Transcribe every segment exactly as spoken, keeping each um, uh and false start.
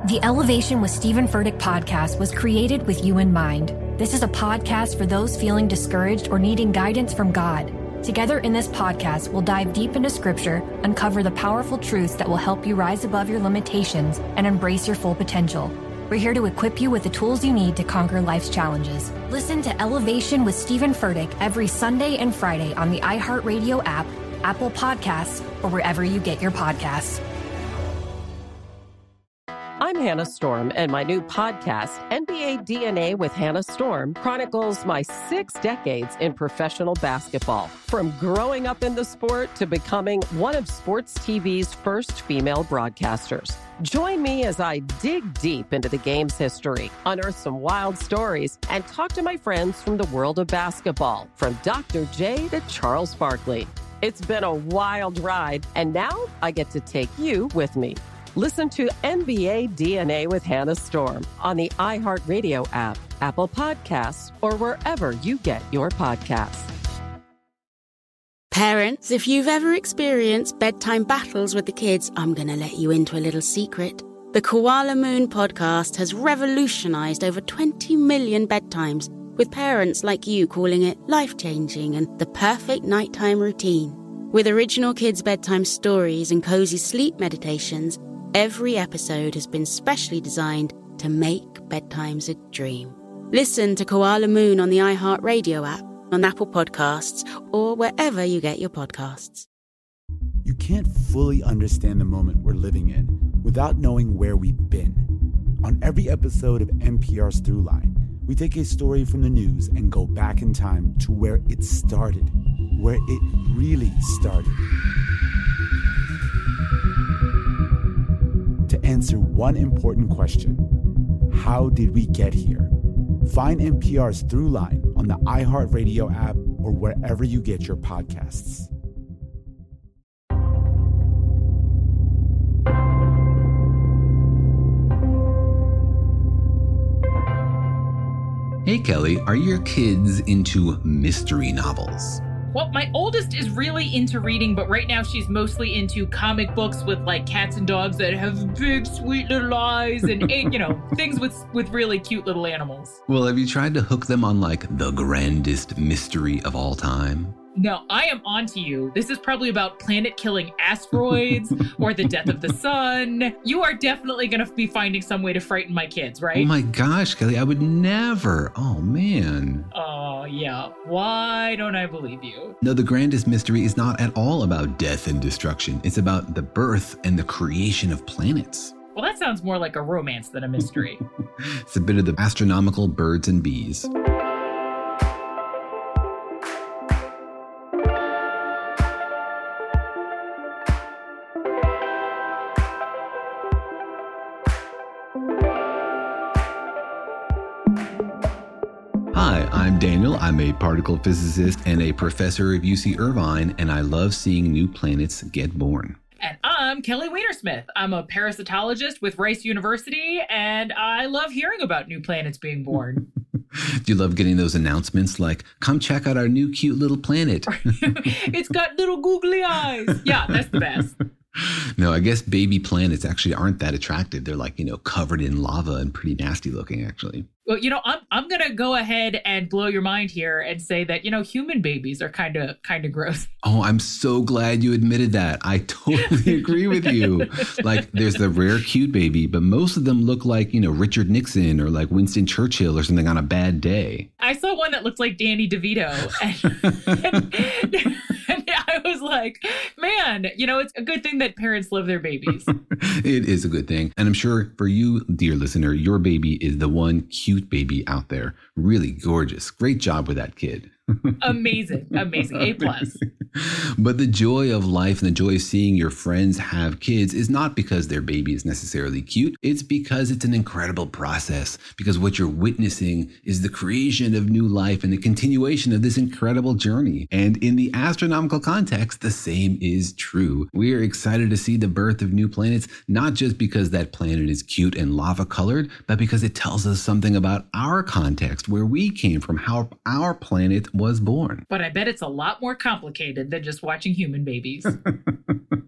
The Elevation with Stephen Furtick podcast was created with you in mind. This is a podcast for those feeling discouraged or needing guidance from God. Together in this podcast, we'll dive deep into Scripture, uncover the powerful truths that will help you rise above your limitations and embrace your full potential. We're here to equip you with the tools you need to conquer life's challenges. Listen to Elevation with Stephen Furtick every Sunday and Friday on the iHeartRadio app, Apple Podcasts, or wherever you get your podcasts. I'm Hannah Storm, and my new podcast, N B A D N A with Hannah Storm, chronicles my six decades in professional basketball. From growing up in the sport to becoming one of sports T V's first female broadcasters. Join me as I dig deep into the game's history, unearth some wild stories, and talk to my friends from the world of basketball, from Doctor J to Charles Barkley. It's been a wild ride, and now I get to take you with me. Listen to N B A D N A with Hannah Storm on the iHeartRadio app, Apple Podcasts, or wherever you get your podcasts. Parents, if you've ever experienced bedtime battles with the kids, I'm going to let you into a little secret. The Koala Moon podcast has revolutionized over twenty million bedtimes, with parents like you calling it life-changing and the perfect nighttime routine. With original kids' bedtime stories and cozy sleep meditations, every episode has been specially designed to make bedtimes a dream. Listen to Koala Moon on the iHeartRadio app, on Apple Podcasts, or wherever you get your podcasts. You can't fully understand the moment we're living in without knowing where we've been. On every episode of N P R's Throughline, we take a story from the news and go back in time to where it started, where it really started. To answer one important question: how did we get here? Find N P R's Throughline on the iHeartRadio app or wherever you get your podcasts. Hey Kelly, are your kids into mystery novels? Well, my oldest is really into reading, but right now she's mostly into comic books with like cats and dogs that have big, sweet little eyes and, you know, things with with really cute little animals. Well, have you tried to hook them on like the grandest mystery of all time? No, I am onto you. This is probably about planet-killing asteroids or the death of the sun. You are definitely going to be finding some way to frighten my kids, right? Oh my gosh, Kelly, I would never. Oh, man. Oh, yeah. Why don't I believe you? No, the grandest mystery is not at all about death and destruction. It's about the birth and the creation of planets. Well, that sounds more like a romance than a mystery. It's a bit of the astronomical birds and bees. Hi, I'm Daniel. I'm a particle physicist and a professor at U C Irvine, and I love seeing new planets get born. And I'm Kelly Weinersmith. I'm a parasitologist with Rice University, and I love hearing about new planets being born. Do you love getting those announcements like, come check out our new cute little planet? It's got little googly eyes. Yeah, that's the best. No, I guess baby planets actually aren't that attractive. They're like, you know, covered in lava and pretty nasty looking, actually. Well, you know, I'm I'm gonna go ahead and blow your mind here and say that, you know, human babies are kind of kind of gross. Oh, I'm so glad you admitted that. I totally agree with you. Like, there's the rare cute baby, but most of them look like, you know, Richard Nixon or like Winston Churchill or something on a bad day. I saw one that looked like Danny DeVito, and, and, and I was like, man, you know, it's a good thing that parents love their babies. It is a good thing. And I'm sure for you, dear listener, your baby is the one cute baby out there. Really gorgeous. Great job with that kid. Amazing. Amazing. A plus. But the joy of life and the joy of seeing your friends have kids is not because their baby is necessarily cute. It's because it's an incredible process. Because what you're witnessing is the creation of new life and the continuation of this incredible journey. And in the astronomical context, the same is true. We are excited to see the birth of new planets, not just because that planet is cute and lava colored, but because it tells us something about our context, where we came from, how our planet was born. But I bet it's a lot more complicated than just watching human babies.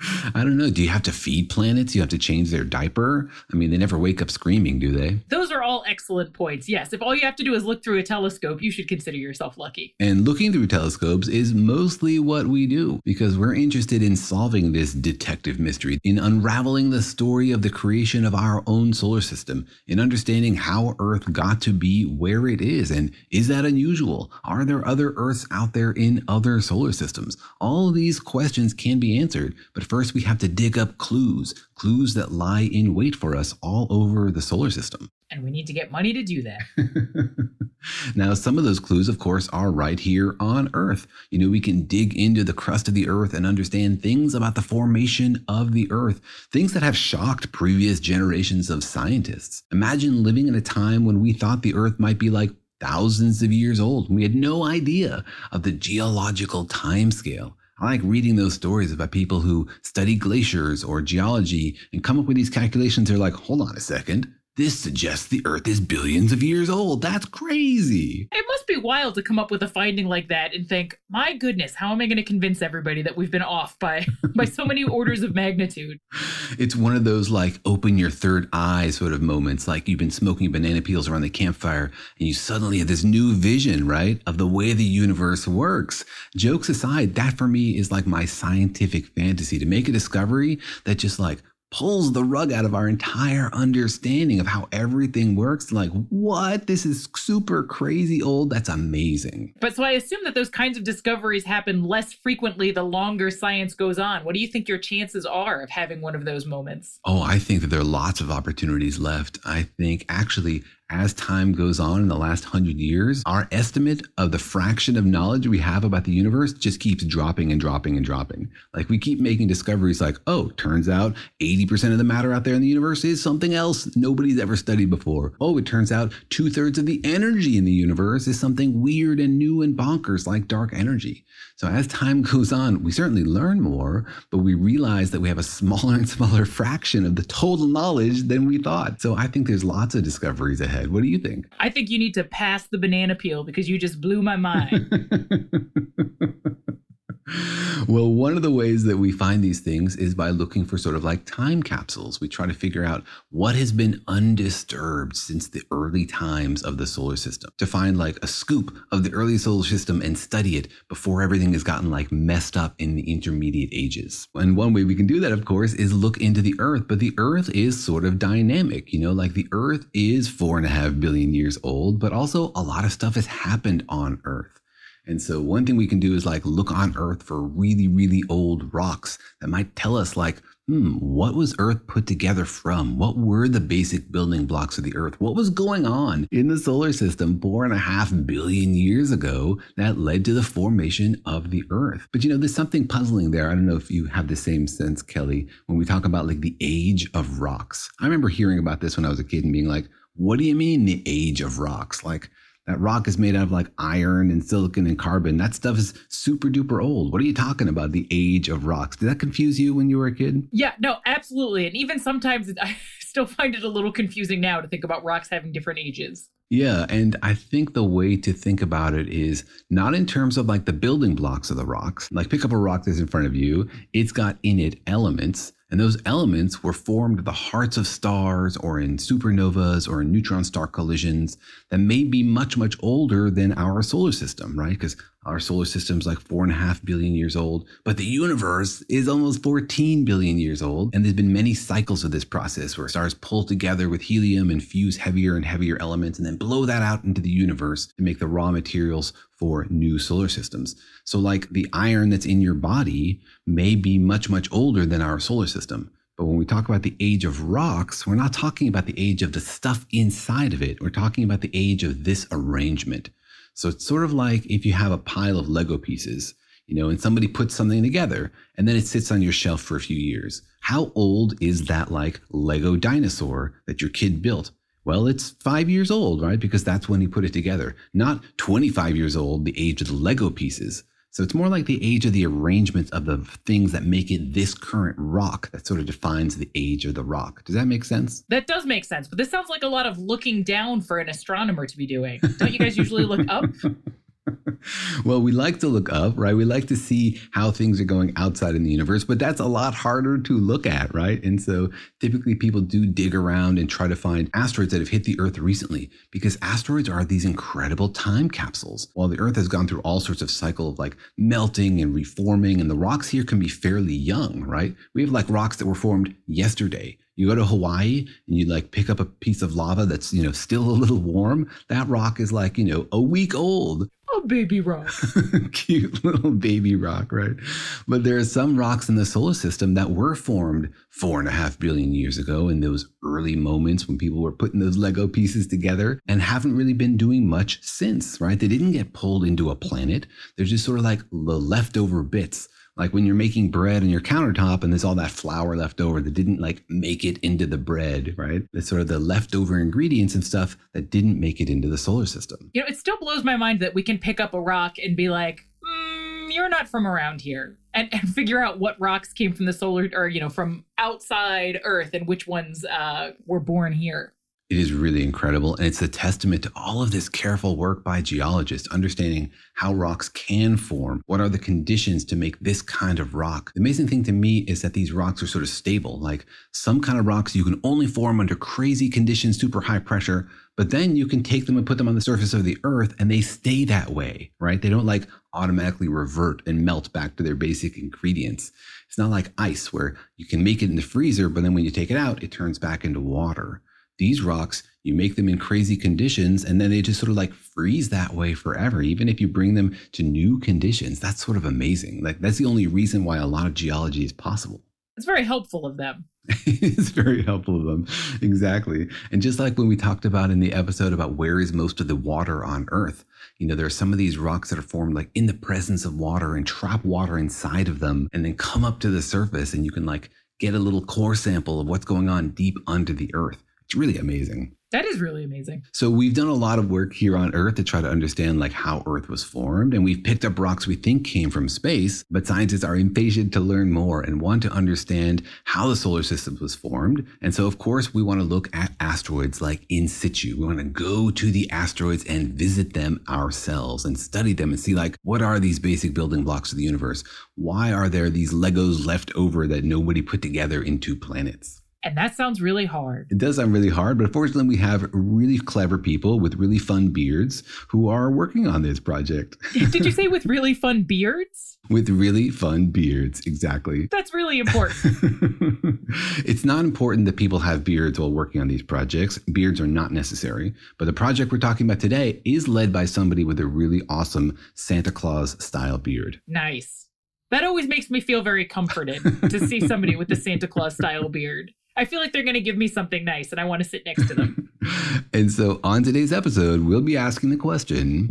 I don't know. Do you have to feed planets? You have to change their diaper? I mean, they never wake up screaming, do they? Those are all excellent points. Yes, if all you have to do is look through a telescope, you should consider yourself lucky. And looking through telescopes is mostly what we do because we're interested in solving this detective mystery, in unraveling the story of the creation of our own solar system, in understanding how Earth got to be where it is. And is that unusual? Are there other Earths out there in other solar systems? All of these questions can be answered, but first we have to dig up clues, clues that lie in wait for us all over the solar system. And we need to get money to do that. Now, some of those clues, of course, are right here on Earth. You know, we can dig into the crust of the Earth and understand things about the formation of the Earth, things that have shocked previous generations of scientists. Imagine living in a time when we thought the Earth might be like thousands of years old. We had no idea of the geological timescale. I like reading those stories about people who study glaciers or geology and come up with these calculations. They're like, hold on a second. This suggests the Earth is billions of years old. That's crazy. It must be wild to come up with a finding like that and think, my goodness, how am I going to convince everybody that we've been off by, by so many orders of magnitude? It's one of those like open your third eye sort of moments, like you've been smoking banana peels around the campfire and you suddenly have this new vision, right, of the way the universe works. Jokes aside, that for me is like my scientific fantasy, to make a discovery that just like pulls the rug out of our entire understanding of how everything works. Like, what? This is super crazy old. That's amazing. But so I assume that those kinds of discoveries happen less frequently the longer science goes on. What do you think your chances are of having one of those moments? Oh, I think that there are lots of opportunities left. I think actually, as time goes on in the last hundred years, our estimate of the fraction of knowledge we have about the universe just keeps dropping and dropping and dropping. Like we keep making discoveries like, oh, turns out eighty percent of the matter out there in the universe is something else nobody's ever studied before. Oh, it turns out two thirds of the energy in the universe is something weird and new and bonkers like dark energy. So as time goes on, we certainly learn more, but we realize that we have a smaller and smaller fraction of the total knowledge than we thought. So I think there's lots of discoveries ahead. What do you think? I think you need to pass the banana peel because you just blew my mind. Well, one of the ways that we find these things is by looking for sort of like time capsules. We try to figure out what has been undisturbed since the early times of the solar system, to find like a scoop of the early solar system and study it before everything has gotten like messed up in the intermediate ages. And one way we can do that, of course, is look into the Earth. But the Earth is sort of dynamic, you know, like the Earth is four and a half billion years old, but also a lot of stuff has happened on Earth. And so one thing we can do is like look on Earth for really, really old rocks that might tell us like, hmm, what was Earth put together from? What were the basic building blocks of the Earth? What was going on in the solar system four and a half billion years ago that led to the formation of the Earth? But you know, there's something puzzling there. I don't know if you have the same sense, Kelly, when we talk about like the age of rocks. I remember hearing about this when I was a kid and being like, what do you mean the age of rocks? Like, that rock is made out of like iron and silicon and carbon. That stuff is super duper old. What are you talking about? The age of rocks. Did that confuse you when you were a kid? Yeah, no, absolutely. And even sometimes it, I still find it a little confusing now to think about rocks having different ages. Yeah. And I think the way to think about it is not in terms of like the building blocks of the rocks. Like pick up a rock that's in front of you. It's got in it elements. And those elements were formed at the hearts of stars or in supernovas or in neutron star collisions that may be much, much older than our solar system, right? Because our solar system is like four and a half billion years old, but the universe is almost fourteen billion years old. And there's been many cycles of this process where stars pull together with helium and fuse heavier and heavier elements and then blow that out into the universe to make the raw materials for new solar systems. So like the iron that's in your body may be much, much older than our solar system. But when we talk about the age of rocks, we're not talking about the age of the stuff inside of it. We're talking about the age of this arrangement. So it's sort of like if you have a pile of Lego pieces, you know, and somebody puts something together and then it sits on your shelf for a few years. How old is that like Lego dinosaur that your kid built? Well, it's five years old, right? Because that's when he put it together. Not twenty-five years old, the age of the Lego pieces. So it's more like the age of the arrangement of the things that make it this current rock that sort of defines the age of the rock. Does that make sense? That does make sense. But this sounds like a lot of looking down for an astronomer to be doing. Don't you guys usually look up? Well, we like to look up, right? We like to see how things are going outside in the universe, but that's a lot harder to look at, right? And so typically people do dig around and try to find asteroids that have hit the Earth recently, because asteroids are these incredible time capsules. While the Earth has gone through all sorts of cycle of like melting and reforming, and the rocks here can be fairly young, right? We have like rocks that were formed yesterday. You go to Hawaii and you like pick up a piece of lava that's, you know, still a little warm. That rock is like, you know, a week old. A baby rock. Cute little baby rock, right? But there are some rocks in the solar system that were formed four and a half billion years ago in those early moments when people were putting those Lego pieces together, and haven't really been doing much since, right? They didn't get pulled into a planet. They're just sort of like the leftover bits. Like when you're making bread on your countertop and there's all that flour left over that didn't like make it into the bread, right? It's sort of the leftover ingredients and stuff that didn't make it into the solar system. You know, it still blows my mind that we can pick up a rock and be like, mm, you're not from around here. And, and figure out what rocks came from the solar, or, you know, from outside Earth, and which ones uh, were born here. It is really incredible. And it's a testament to all of this careful work by geologists, understanding how rocks can form. What are the conditions to make this kind of rock? The amazing thing to me is that these rocks are sort of stable. Like some kind of rocks you can only form under crazy conditions, super high pressure, but then you can take them and put them on the surface of the Earth and they stay that way, right? They don't like automatically revert and melt back to their basic ingredients. It's not like ice where you can make it in the freezer, but then when you take it out, it turns back into water. These rocks, you make them in crazy conditions and then they just sort of like freeze that way forever. Even if you bring them to new conditions, that's sort of amazing. Like that's the only reason why a lot of geology is possible. It's very helpful of them. It's very helpful of them. Exactly. And just like when we talked about in the episode about where is most of the water on Earth, you know, there are some of these rocks that are formed like in the presence of water and trap water inside of them and then come up to the surface and you can like get a little core sample of what's going on deep under the Earth. It's really amazing. That is really amazing. So we've done a lot of work here on Earth to try to understand like how Earth was formed. And we've picked up rocks we think came from space, but scientists are impatient to learn more and want to understand how the solar system was formed. And so of course we want to look at asteroids like in situ. We want to go to the asteroids and visit them ourselves and study them and see like, what are these basic building blocks of the universe? Why are there these Legos left over that nobody put together into planets? And that sounds really hard. It does sound really hard, but fortunately we have really clever people with really fun beards who are working on this project. Did you say with really fun beards? With really fun beards, exactly. That's really important. It's not important that people have beards while working on these projects. Beards are not necessary. But the project we're talking about today is led by somebody with a really awesome Santa Claus style beard. Nice. That always makes me feel very comforted to see somebody with the Santa Claus style beard. I feel like they're going to give me something nice and I want to sit next to them. And so on today's episode, we'll be asking the question,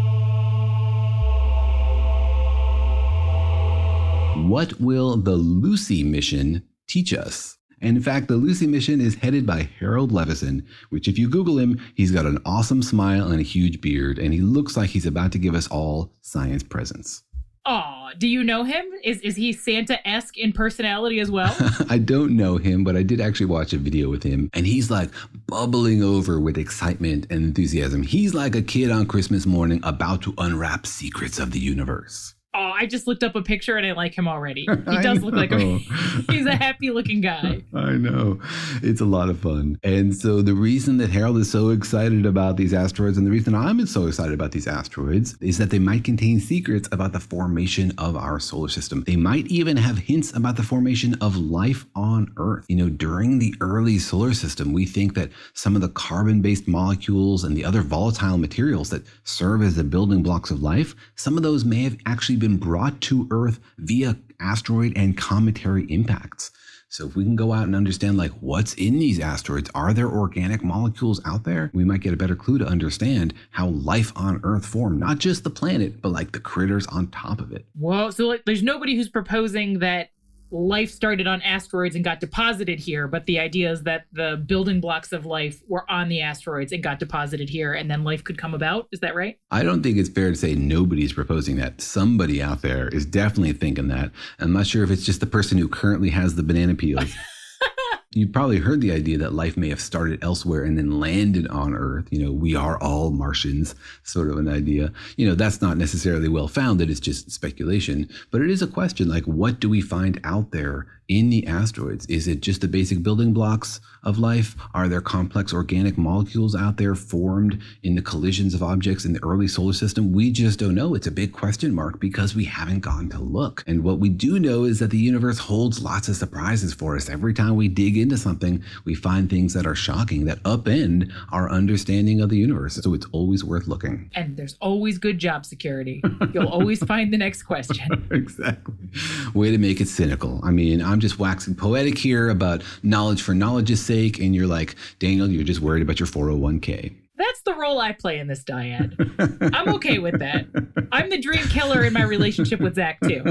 what will the Lucy mission teach us? And in fact, the Lucy mission is headed by Harold Levison, which if you Google him, he's got an awesome smile and a huge beard, and he looks like he's about to give us all science presents. Aw, do you know him? Is is he Santa-esque in personality as well? I don't know him, but I did actually watch a video with him, and he's like bubbling over with excitement and enthusiasm. He's like a kid on Christmas morning about to unwrap secrets of the universe. Oh, I just looked up a picture and I like him already. He does look like a, he's a happy looking guy. I know. It's a lot of fun. And so the reason that Harold is so excited about these asteroids, and the reason I'm so excited about these asteroids, is that they might contain secrets about the formation of our solar system. They might even have hints about the formation of life on Earth. You know, during the early solar system, we think that some of the carbon-based molecules and the other volatile materials that serve as the building blocks of life, some of those may have actually been brought to Earth via asteroid and cometary impacts. So if we can go out and understand like what's in these asteroids, are there organic molecules out there? We might get a better clue to understand how life on Earth formed, not just the planet, but like the critters on top of it. Whoa, so like there's nobody who's proposing that life started on asteroids and got deposited here, but the idea is that the building blocks of life were on the asteroids and got deposited here, and then life could come about. Is that right? I don't think it's fair to say nobody's proposing that. Somebody out there is definitely thinking that. I'm not sure if it's just the person who currently has the banana peels. You've probably heard the idea that life may have started elsewhere and then landed on Earth. You know, we are all Martians, sort of an idea. You know, that's not necessarily well founded. It's just speculation. But it is a question like, what do we find out there in the asteroids? Is it just the basic building blocks of life? Are there complex organic molecules out there formed in the collisions of objects in the early solar system? We just don't know. It's a big question mark because we haven't gone to look. And what we do know is that the universe holds lots of surprises for us. Every time we dig into something, we find things that are shocking, that upend our understanding of the universe. So it's always worth looking. And there's always good job security. You'll always find the next question. Exactly. Way to make it cynical. I mean, I'm just waxing poetic here about knowledge for knowledge's sake. And you're like, Daniel, you're just worried about your four oh one k. That's the role I play in this dyad. I'm okay with that. I'm the dream killer in my relationship with Zach, too.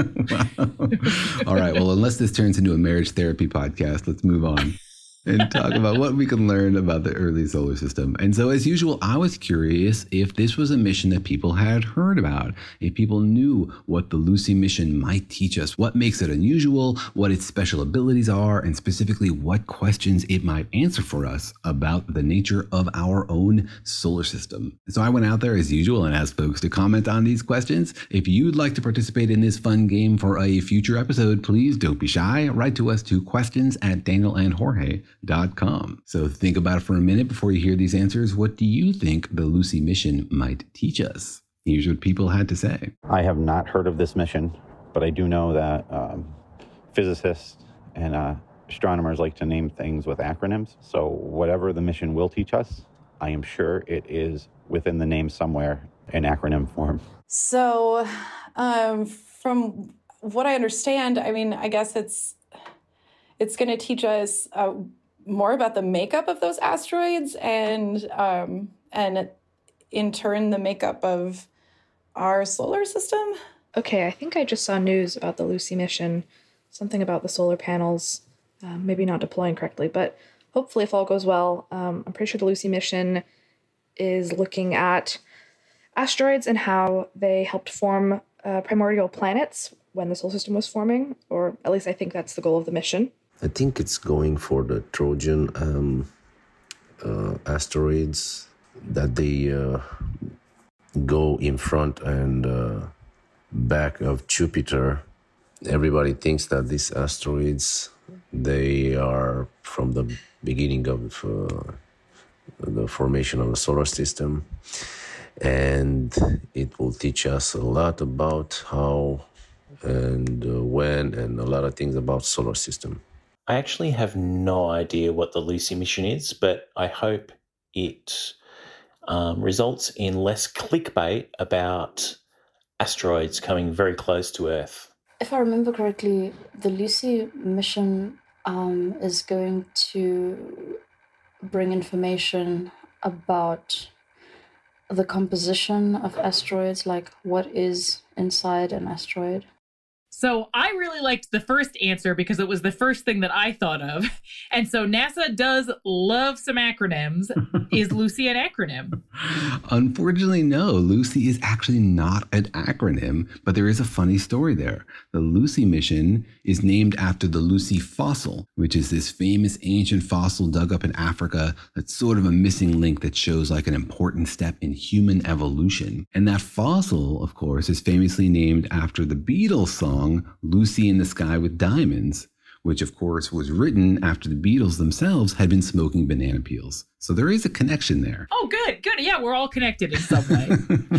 Wow. All right. Well, unless this turns into a marriage therapy podcast, let's move on and talk about what we can learn about the early solar system. And so, as usual, I was curious if this was a mission that people had heard about, if people knew what the Lucy mission might teach us, what makes it unusual, what its special abilities are, and specifically what questions it might answer for us about the nature of our own solar system. So I went out there as usual and asked folks to comment on these questions. If you'd like to participate in this fun game for a future episode, please don't be shy. Write to us to questions at daniel and jorge dot com. So think about it for a minute before you hear these answers. What do you think the Lucy mission might teach us? Here's what people had to say. I have not heard of this mission, but I do know that um, physicists and uh, astronomers like to name things with acronyms. So whatever the mission will teach us, I am sure it is within the name somewhere in acronym form. So um, from what I understand, I mean, I guess it's it's going to teach us uh, more about the makeup of those asteroids and um, and in turn the makeup of our solar system. Okay, I think I just saw news about the Lucy mission, something about the solar panels, uh, maybe not deploying correctly, but hopefully if all goes well, um, I'm pretty sure the Lucy mission is looking at asteroids and how they helped form uh, primordial planets when the solar system was forming, or at least I think that's the goal of the mission. I think it's going for the Trojan um, uh, asteroids, that they uh, go in front and uh, back of Jupiter. Everybody thinks that these asteroids, they are from the beginning of uh, the formation of the solar system. And it will teach us a lot about how and uh, when and a lot of things about solar system. I actually have no idea what the Lucy mission is, but I hope it um, results in less clickbait about asteroids coming very close to Earth. If I remember correctly, the Lucy mission um, is going to bring information about the composition of asteroids, like what is inside an asteroid. So I really liked the first answer because it was the first thing that I thought of. And so NASA does love some acronyms. Is Lucy an acronym? Unfortunately, no. Lucy is actually not an acronym, but there is a funny story there. The Lucy mission is named after the Lucy fossil, which is this famous ancient fossil dug up in Africa that's sort of a missing link that shows like an important step in human evolution. And that fossil, of course, is famously named after the Beatles song Lucy in the Sky with Diamonds, which of course was written after the Beatles themselves had been smoking banana peels. So there is a connection there. Oh, good, good. Yeah, we're all connected in some way.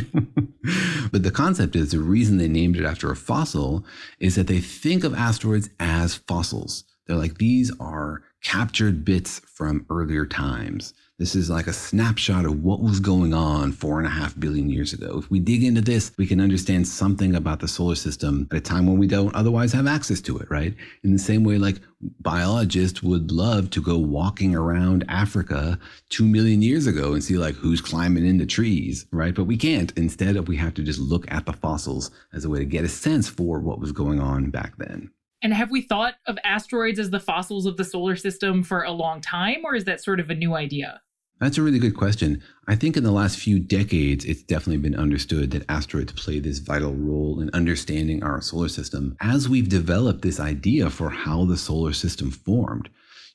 But the concept is the reason they named it after a fossil is that they think of asteroids as fossils. They're like, these are captured bits from earlier times. This is like a snapshot of what was going on four and a half billion years ago. If we dig into this, we can understand something about the solar system at a time when we don't otherwise have access to it, right? In the same way, like biologists would love to go walking around Africa two million years ago and see like who's climbing into trees, right? But we can't. Instead, we have to just look at the fossils as a way to get a sense for what was going on back then. And have we thought of asteroids as the fossils of the solar system for a long time, or is that sort of a new idea? That's a really good question. I think in the last few decades, it's definitely been understood that asteroids play this vital role in understanding our solar system as we've developed this idea for how the solar system formed.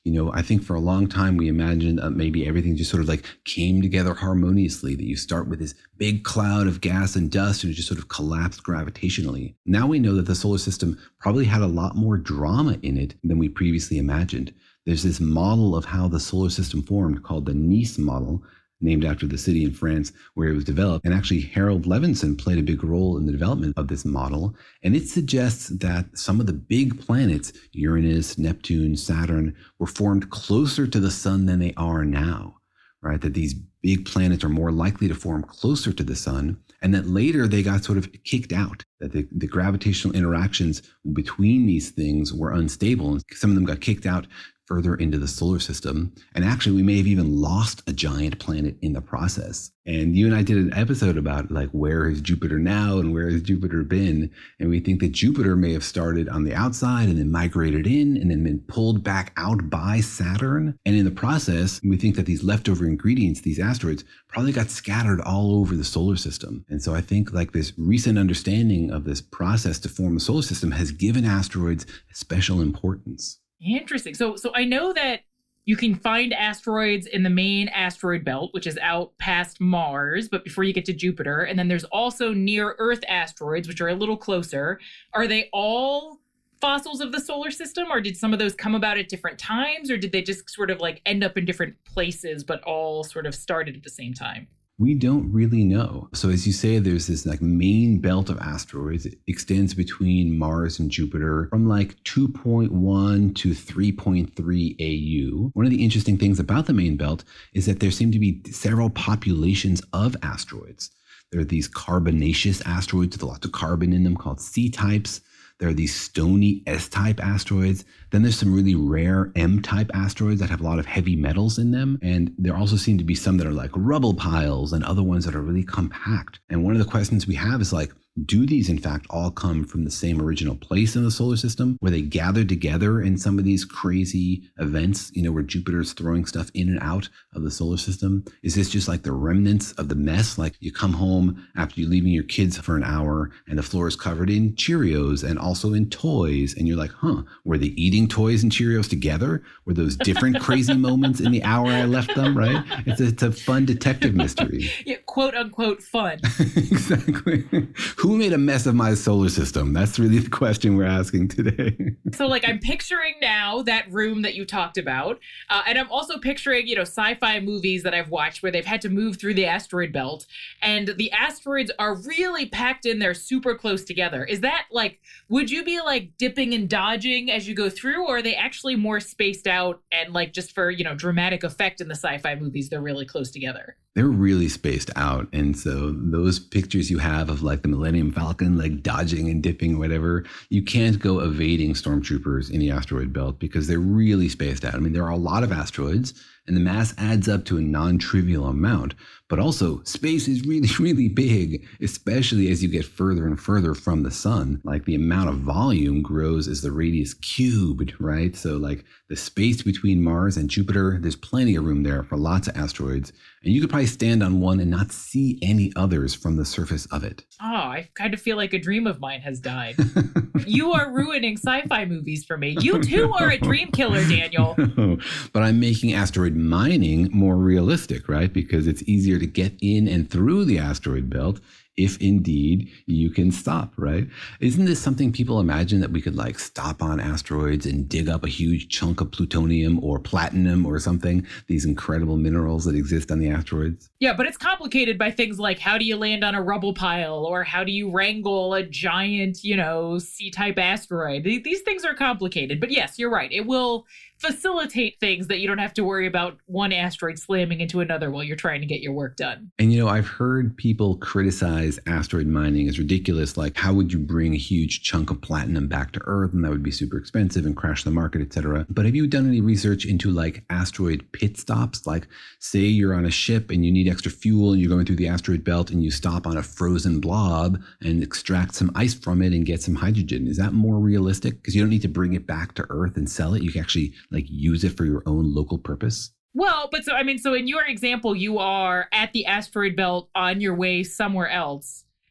You know, I think for a long time we imagined that maybe everything just sort of like came together harmoniously, that you start with this big cloud of gas and dust and it just sort of collapsed gravitationally. Now we know that the solar system probably had a lot more drama in it than we previously imagined. There's this model of how the solar system formed called the Nice model, named after the city in France where it was developed. And actually, Harold Levinson played a big role in the development of this model. And it suggests that some of the big planets, Uranus, Neptune, Saturn, were formed closer to the sun than they are now, right? That these big planets are more likely to form closer to the sun, and that later they got sort of kicked out, that the, the gravitational interactions between these things were unstable. And some of them got kicked out further into the solar system. And actually, we may have even lost a giant planet in the process. And you and I did an episode about like, where is Jupiter now and where has Jupiter been? And we think that Jupiter may have started on the outside and then migrated in and then been pulled back out by Saturn. And in the process, we think that these leftover ingredients, these asteroids, probably got scattered all over the solar system. And so I think like this recent understanding of this process to form the solar system has given asteroids special importance. Interesting. So so I know that you can find asteroids in the main asteroid belt, which is out past Mars, but before you get to Jupiter. And then there's also near Earth asteroids, which are a little closer. Are they all fossils of the solar system, or did some of those come about at different times, or did they just sort of like end up in different places, but all sort of started at the same time? We don't really know. So as you say, there's this like main belt of asteroids. It extends between Mars and Jupiter from like two point one to three point three A U. One of the interesting things about the main belt is that there seem to be several populations of asteroids. There are these carbonaceous asteroids with lots of carbon in them called C-types. There are these stony S-type asteroids. Then there's some really rare M-type asteroids that have a lot of heavy metals in them. And there also seem to be some that are like rubble piles and other ones that are really compact. And one of the questions we have is like, do these in fact all come from the same original place in the solar system where they gathered together in some of these crazy events, you know, where Jupiter's throwing stuff in and out of the solar system? Is this just like the remnants of the mess? Like you come home after you're leaving your kids for an hour and the floor is covered in Cheerios and also in toys. And you're like, huh, were they eating toys and Cheerios together? Were those different crazy moments in the hour I left them, right? It's a, it's a fun detective mystery. Yeah, quote unquote fun. Exactly. Who made a mess of my solar system? That's really the question we're asking today. So like I'm picturing now that room that you talked about. Uh, and I'm also picturing, you know, sci-fi movies that I've watched where they've had to move through the asteroid belt and the asteroids are really packed in there super close together. Is that like, would you be like dipping and dodging as you go through, or are they actually more spaced out and like just for, you know, dramatic effect in the sci-fi movies, they're really close together? They're really spaced out. And so those pictures you have of like the Millennium Falcon, like dodging and dipping or whatever, you can't go evading stormtroopers in the asteroid belt because they're really spaced out. I mean, there are a lot of asteroids and the mass adds up to a non-trivial amount. But also, space is really, really big, especially as you get further and further from the sun. Like the amount of volume grows as the radius cubed, right? So like the space between Mars and Jupiter, there's plenty of room there for lots of asteroids. And you could probably stand on one and not see any others from the surface of it. Oh, I kind of feel like a dream of mine has died. You are ruining sci-fi movies for me. You too are a dream killer, Daniel. But I'm making asteroid mining more realistic, right? Because it's easier to get in and through the asteroid belt if indeed you can stop, right? Isn't this something people imagine, that we could like stop on asteroids and dig up a huge chunk of plutonium or platinum or something, these incredible minerals that exist on the asteroids? Yeah, but it's complicated by things like how do you land on a rubble pile, or how do you wrangle a giant, you know, C-type asteroid? These things are complicated. But yes, you're right. It will facilitate things that you don't have to worry about one asteroid slamming into another while you're trying to get your work done. And, you know, I've heard people criticize asteroid mining as ridiculous. Like, how would you bring a huge chunk of platinum back to Earth? And that would be super expensive and crash the market, et cetera. But have you done any research into like asteroid pit stops? Like, say you're on a ship and you need extra fuel and you're going through the asteroid belt and you stop on a frozen blob and extract some ice from it and get some hydrogen. Is that more realistic? Because you don't need to bring it back to Earth and sell it. You can actually like use it for your own local purpose. Well, but so, I mean, so in your example, you are at the asteroid belt on your way somewhere else.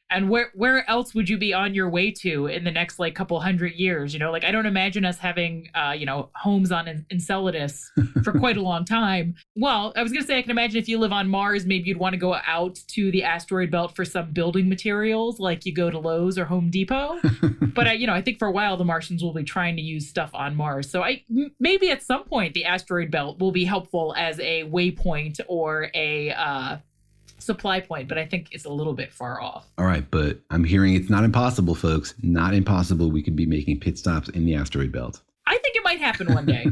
And where where else would you be on your way to in the next like couple hundred years? You know, like I don't imagine us having, uh, you know, homes on En- Enceladus for quite a long time. Well, I was going to say, I can imagine if you live on Mars, maybe you'd want to go out to the asteroid belt for some building materials, like you go to Lowe's or Home Depot. But, I, you know, I think for a while the Martians will be trying to use stuff on Mars. So I m- maybe at some point the asteroid belt will be helpful as a waypoint or a uh, supply point, but I think it's a little bit far off. All right, but I'm hearing it's not impossible, folks. Not impossible. We could be making pit stops in the asteroid belt. I think it might happen one day.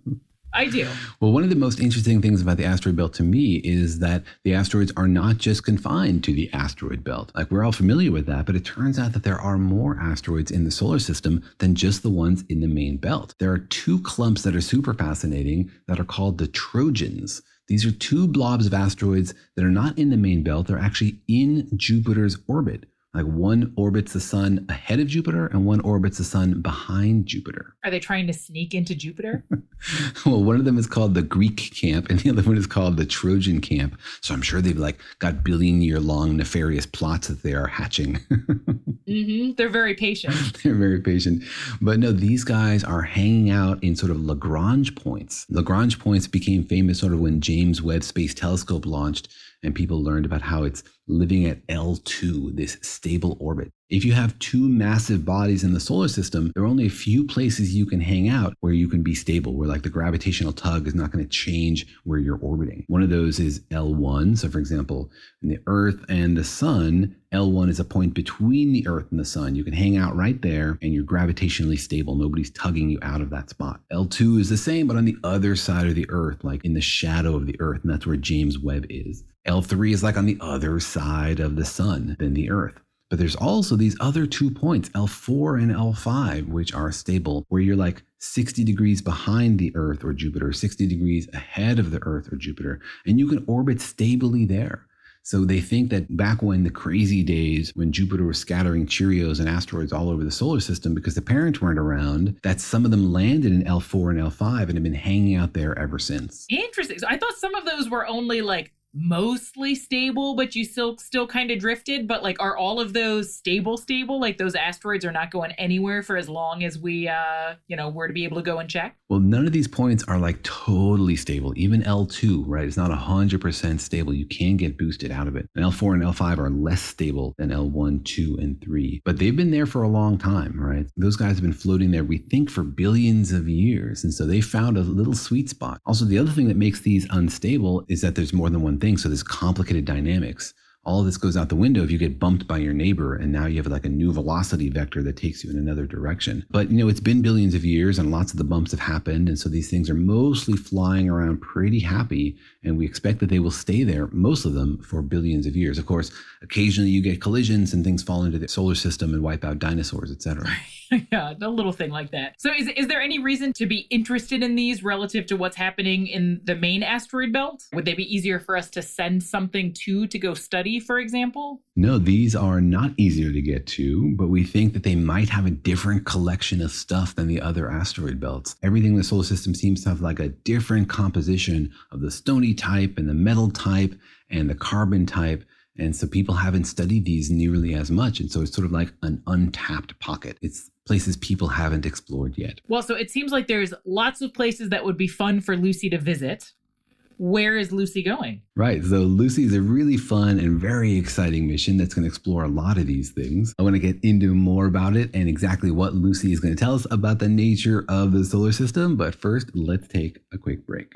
I do. Well, one of the most interesting things about the asteroid belt to me is that the asteroids are not just confined to the asteroid belt. Like, we're all familiar with that, but it turns out that there are more asteroids in the solar system than just the ones in the main belt. There are two clumps that are super fascinating that are called the Trojans. These are two blobs of asteroids that are not in the main belt. They're actually in Jupiter's orbit. Like, one orbits the sun ahead of Jupiter and one orbits the sun behind Jupiter. Are they trying to sneak into Jupiter? Well, one of them is called the Greek camp and the other one is called the Trojan camp. So I'm sure they've like got billion year long nefarious plots that they are hatching. Mm-hmm. They're very patient. They're very patient. But no, these guys are hanging out in sort of Lagrange points. Lagrange points became famous sort of when James Webb Space Telescope launched and people learned about how it's living at L two, this stable orbit. If you have two massive bodies in the solar system, there are only a few places you can hang out where you can be stable, where like the gravitational tug is not going to change where you're orbiting. One of those is L one. So for example, in the Earth and the sun, L one is a point between the Earth and the sun. You can hang out right there and you're gravitationally stable. Nobody's tugging you out of that spot. L two is the same, but on the other side of the Earth, like in the shadow of the Earth, and that's where James Webb is. L three is like on the other side of the sun than the Earth. But there's also these other two points, L four and L five, which are stable, where you're like sixty degrees behind the Earth or Jupiter, sixty degrees ahead of the Earth or Jupiter, and you can orbit stably there. So they think that back when the crazy days when Jupiter was scattering Cheerios and asteroids all over the solar system because the parents weren't around, that some of them landed in L four and L five and have been hanging out there ever since. Interesting. So I thought some of those were only like mostly stable, but you still still kind of drifted. But like, are all of those stable stable? Like those asteroids are not going anywhere for as long as we uh you know were to be able to go and check? Well, none of these points are like totally stable. Even L two, right? It's not one hundred percent stable. You can get boosted out of it. And L four and L five are less stable than L one, two, and three. But they've been there for a long time, right? Those guys have been floating there, we think, for billions of years. And so they found a little sweet spot. Also, the other thing that makes these unstable is that there's more than one thing. So there's complicated dynamics. All of this goes out the window if you get bumped by your neighbor and now you have like a new velocity vector that takes you in another direction. But, you know, it's been billions of years and lots of the bumps have happened. And so these things are mostly flying around pretty happy. And we expect that they will stay there, most of them, for billions of years. Of course, occasionally you get collisions and things fall into the solar system and wipe out dinosaurs, et cetera. Yeah, a little thing like that. So is is there any reason to be interested in these relative to what's happening in the main asteroid belt? Would they be easier for us to send something to to go study, for example? No, these are not easier to get to, but we think that they might have a different collection of stuff than the other asteroid belts. Everything in the solar system seems to have like a different composition of the stony type and the metal type and the carbon type. And so people haven't studied these nearly as much. And so it's sort of like an untapped pocket. It's places people haven't explored yet. Well, so it seems like there's lots of places that would be fun for Lucy to visit. Where is Lucy going? Right. So Lucy is a really fun and very exciting mission that's going to explore a lot of these things. I want to get into more about it and exactly what Lucy is going to tell us about the nature of the solar system. But first, let's take a quick break.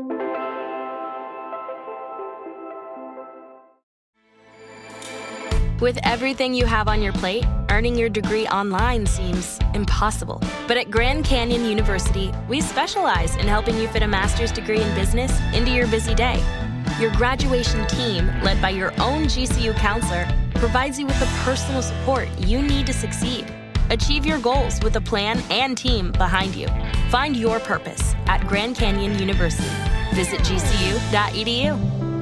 With everything you have on your plate, earning your degree online seems impossible. But at Grand Canyon University, we specialize in helping you fit a master's degree in business into your busy day. Your graduation team, led by your own G C U counselor, provides you with the personal support you need to succeed. Achieve your goals with a plan and team behind you. Find your purpose at Grand Canyon University. Visit G C U dot E D U.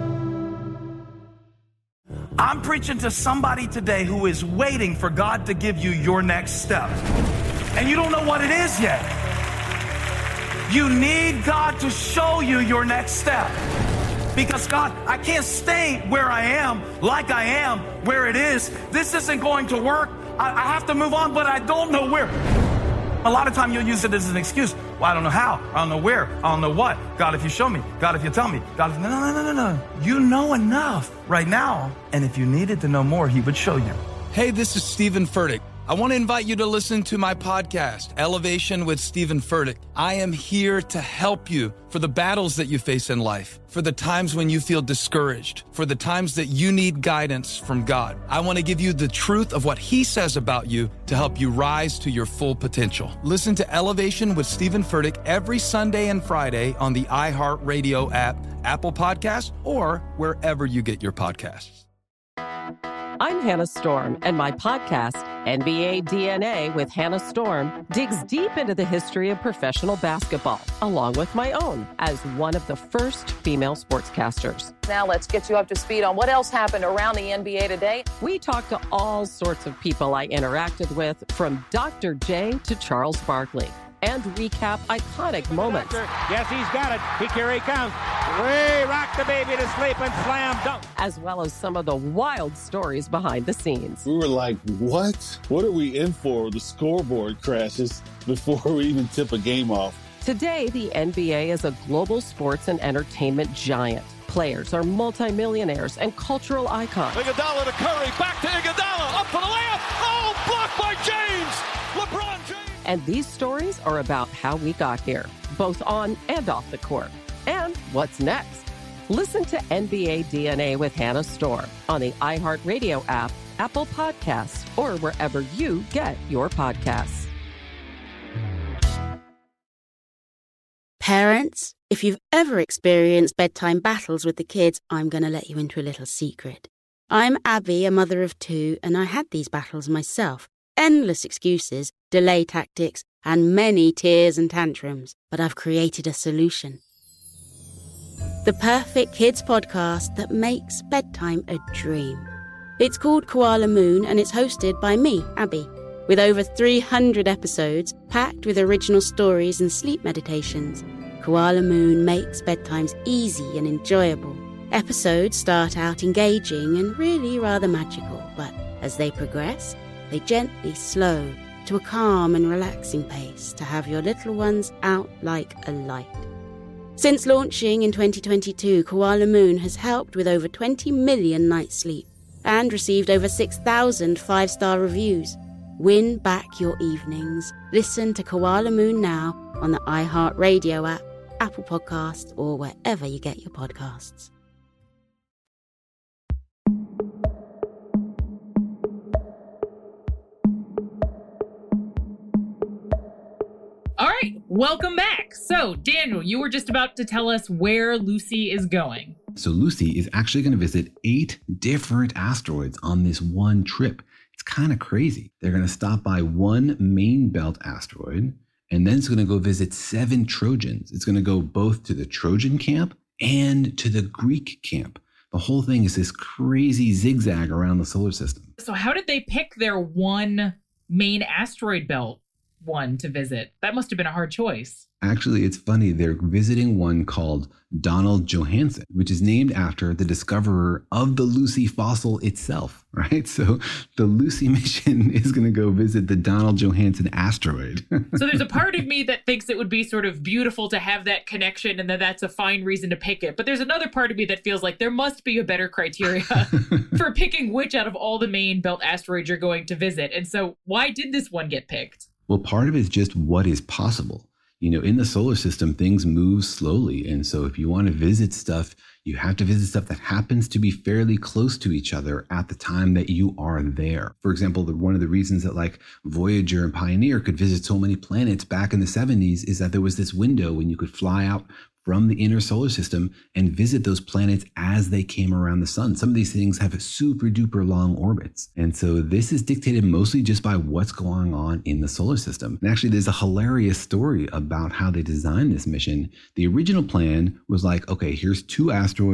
I'm preaching to somebody today who is waiting for God to give you your next step. And you don't know what it is yet. You need God to show you your next step. Because God, I can't stay where I am, like I am, where it is. This isn't going to work. I, I have to move on, but I don't know where. A lot of time you'll use it as an excuse. Well, I don't know how. I don't know where. I don't know what. God, if you show me. God, if you tell me. God, if... No, no, no, no, no. You know enough right now. And if you needed to know more, he would show you. Hey, this is Stephen Furtick. I want to invite you to listen to my podcast, Elevation with Stephen Furtick. I am here to help you for the battles that you face in life, for the times when you feel discouraged, for the times that you need guidance from God. I want to give you the truth of what he says about you to help you rise to your full potential. Listen to Elevation with Stephen Furtick every Sunday and Friday on the iHeartRadio app, Apple Podcasts, or wherever you get your podcasts. I'm Hannah Storm, and my podcast, N B A D N A with Hannah Storm, digs deep into the history of professional basketball, along with my own, as one of the first female sportscasters. Now let's get you up to speed on what else happened around the N B A today. We talk to all sorts of people I interacted with, from Doctor J to Charles Barkley, and recap iconic moments. Yes, he's got it. He, here he comes. Way rock the baby to sleep and slam dunk. As well as some of the wild stories behind the scenes. We were like, what? What are we in for? The scoreboard crashes before we even tip a game off. Today, the N B A is a global sports and entertainment giant. Players are multimillionaires and cultural icons. Iguodala to Curry, back to Iguodala, up for the layup. Oh, blocked by James. LeBron James. And these stories are about how we got here, both on and off the court. And what's next? Listen to N B A D N A with Hannah Storm on the iHeartRadio app, Apple Podcasts, or wherever you get your podcasts. Parents, if you've ever experienced bedtime battles with the kids, I'm going to let you into a little secret. I'm Abby, a mother of two, and I had these battles myself. Endless excuses, delay tactics, and many tears and tantrums. But I've created a solution. The perfect kids podcast that makes bedtime a dream. It's called Koala Moon, and it's hosted by me, Abby, with over three hundred episodes packed with original stories and sleep meditations. Koala Moon makes bedtimes easy and enjoyable. Episodes start out engaging and really rather magical, but as they progress, they gently slow to a calm and relaxing pace to have your little ones out like a light. Since launching in twenty twenty-two, Koala Moon has helped with over twenty million nights sleep and received over six thousand five-star reviews. Win back your evenings. Listen to Koala Moon now on the iHeartRadio app, Apple Podcasts, or wherever you get your podcasts. All right, welcome back. So, Daniel, you were just about to tell us where Lucy is going. So Lucy is actually going to visit eight different asteroids on this one trip. It's kind of crazy. They're going to stop by one main belt asteroid, and then it's going to go visit seven Trojans. It's going to go both to the Trojan camp and to the Greek camp. The whole thing is this crazy zigzag around the solar system. So how did they pick their one main asteroid belt one to visit? That must have been a hard choice. Actually, it's funny. They're visiting one called Donald Johanson, which is named after the discoverer of the Lucy fossil itself, right? So the Lucy mission is going to go visit the Donald Johanson asteroid. So there's a part of me that thinks it would be sort of beautiful to have that connection and that that's a fine reason to pick it. But there's another part of me that feels like there must be a better criteria for picking which out of all the main belt asteroids you're going to visit. And so why did this one get picked? Well, part of it is just what is possible. You know, in the solar system, things move slowly. And so if you want to visit stuff, you have to visit stuff that happens to be fairly close to each other at the time that you are there. For example, the, one of the reasons that like Voyager and Pioneer could visit so many planets back in the seventies is that there was this window when you could fly out from the inner solar system and visit those planets as they came around the sun. Some of these things have super duper long orbits. And so this is dictated mostly just by what's going on in the solar system. And actually, there's a hilarious story about how they designed this mission. The original plan was like, okay, here's two asteroids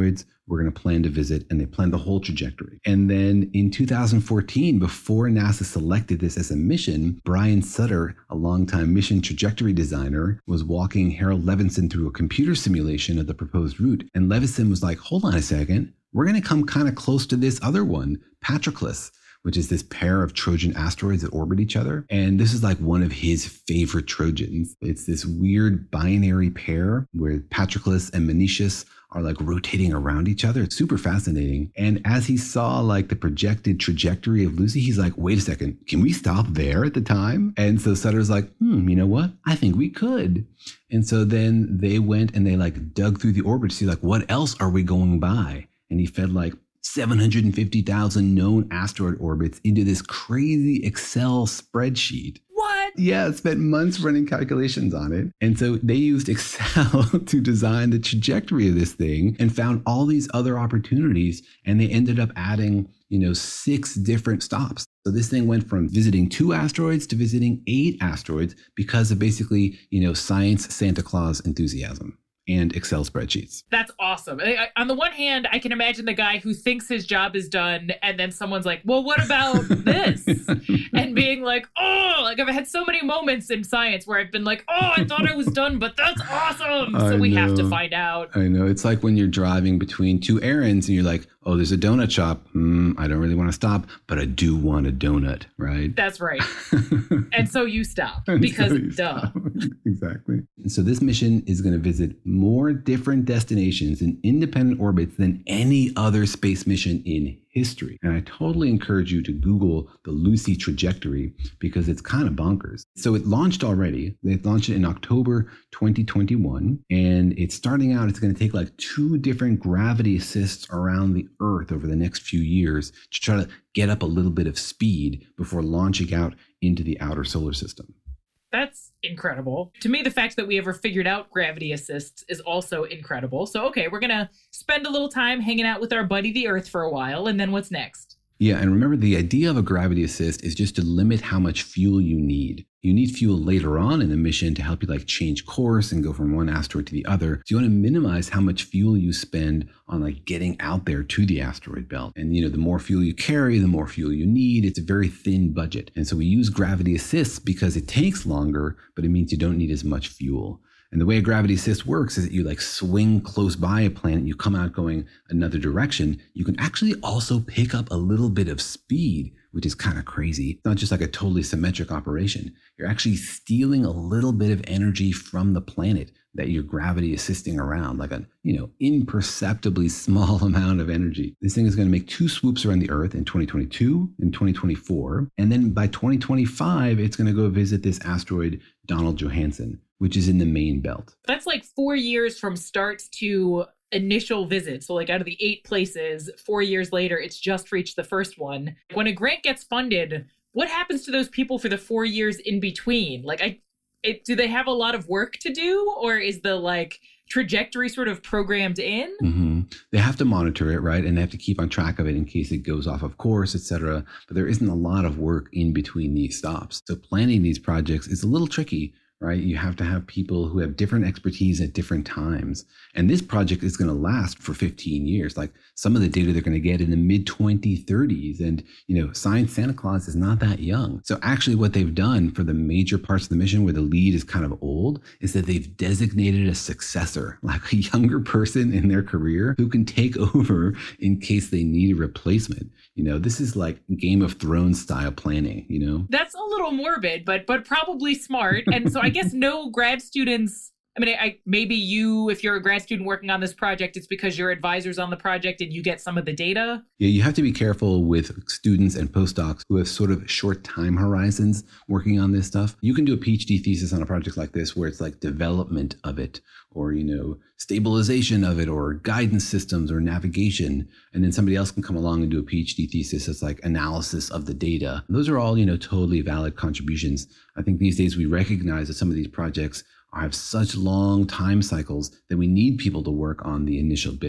we're going to plan to visit, and they planned the whole trajectory. And then in two thousand fourteen, before NASA selected this as a mission, Brian Sutter, a longtime mission trajectory designer, was walking Harold Levinson through a computer simulation of the proposed route. And Levinson was like, hold on a second, we're going to come kind of close to this other one, Patroclus, which is this pair of Trojan asteroids that orbit each other. And this is like one of his favorite Trojans. It's this weird binary pair where Patroclus and Menecius are like rotating around each other. It's super fascinating. And as he saw like the projected trajectory of Lucy, he's like, wait a second, can we stop there at the time? And so Sutter's like, hmm, you know what? I think we could. And so then they went and they like dug through the orbit to see like, what else are we going by? And he fed like seven hundred fifty thousand known asteroid orbits into this crazy Excel spreadsheet. What? Yeah, spent months running calculations on it. And so they used Excel to design the trajectory of this thing and found all these other opportunities. And they ended up adding, you know, six different stops. So this thing went from visiting two asteroids to visiting eight asteroids because of basically, you know, science Santa Claus enthusiasm and Excel spreadsheets. That's awesome. I, I, on the one hand, I can imagine the guy who thinks his job is done and then someone's like, well, what about this? And being like, oh, like I've had so many moments in science where I've been like, oh, I thought I was done, but that's awesome. So I we know. have to find out. I know. It's like when you're driving between two errands and you're like, oh, there's a donut shop. Hmm, I don't really want to stop, but I do want a donut, right? That's right. And so you stop because So you duh. stop. Exactly. And so this mission is going to visit more different destinations in independent orbits than any other space mission in history. And I totally encourage you to Google the Lucy trajectory because it's kind of bonkers. So it launched already. They launched it in October twenty twenty-one. And it's starting out, it's going to take like two different gravity assists around the Earth over the next few years to try to get up a little bit of speed before launching out into the outer solar system. That's incredible. To me, the fact that we ever figured out gravity assists is also incredible. So, okay, we're going to spend a little time hanging out with our buddy, the Earth, for a while. And then what's next? Yeah, and remember, the idea of a gravity assist is just to limit how much fuel you need. You need fuel later on in the mission to help you like change course and go from one asteroid to the other. So you want to minimize how much fuel you spend on like getting out there to the asteroid belt. And you know, the more fuel you carry, the more fuel you need. It's a very thin budget. And so we use gravity assists because it takes longer, but it means you don't need as much fuel. And the way a gravity assist works is that you like swing close by a planet, you come out going another direction. You can actually also pick up a little bit of speed, which is kind of crazy. It's not just like a totally symmetric operation. You're actually stealing a little bit of energy from the planet that you're gravity assisting around, like a, you know, imperceptibly small amount of energy. This thing is going to make two swoops around the Earth in twenty twenty-two and twenty twenty-four. And then by twenty twenty-five, it's going to go visit this asteroid, Donald Johanson, which is in the main belt. That's like four years from start to initial visit. So like out of the eight places, four years later, it's just reached the first one. When a grant gets funded, what happens to those people for the four years in between? Like, I, it, do they have a lot of work to do, or is the like trajectory sort of programmed in? Mm-hmm. They have to monitor it, right? And they have to keep on track of it in case it goes off of course, et cetera. But there isn't a lot of work in between these stops. So planning these projects is a little tricky, right? You have to have people who have different expertise at different times. And this project is going to last for fifteen years. Like some of the data they're going to get in the mid twenty thirties. And, you know, Science Santa Claus is not that young. So actually what they've done for the major parts of the mission where the lead is kind of old is that they've designated a successor, like a younger person in their career who can take over in case they need a replacement. You know, this is like Game of Thrones style planning, you know? That's a little morbid, but but probably smart. And so I guess no grad students, I mean, I, I maybe you, if you're a grad student working on this project, it's because your advisor's on the project and you get some of the data. Yeah, you have to be careful with students and postdocs who have sort of short time horizons working on this stuff. You can do a PhD thesis on a project like this where it's like development of it, or, you know, stabilization of it, or guidance systems or navigation. And then somebody else can come along and do a PhD thesis that's like analysis of the data. Those are all, you know, totally valid contributions. I think these days we recognize that some of these projects have such long time cycles that we need people to work on the initial bits. For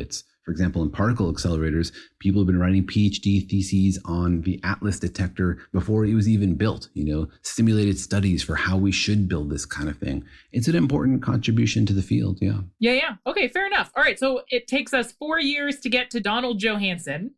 For example, in particle accelerators, people have been writing PhD theses on the Atlas detector before it was even built, you know, simulated studies for how we should build this kind of thing. It's an important contribution to the field, yeah. Yeah, yeah. Okay, fair enough. All right, so it takes us four years to get to Donald Johanson.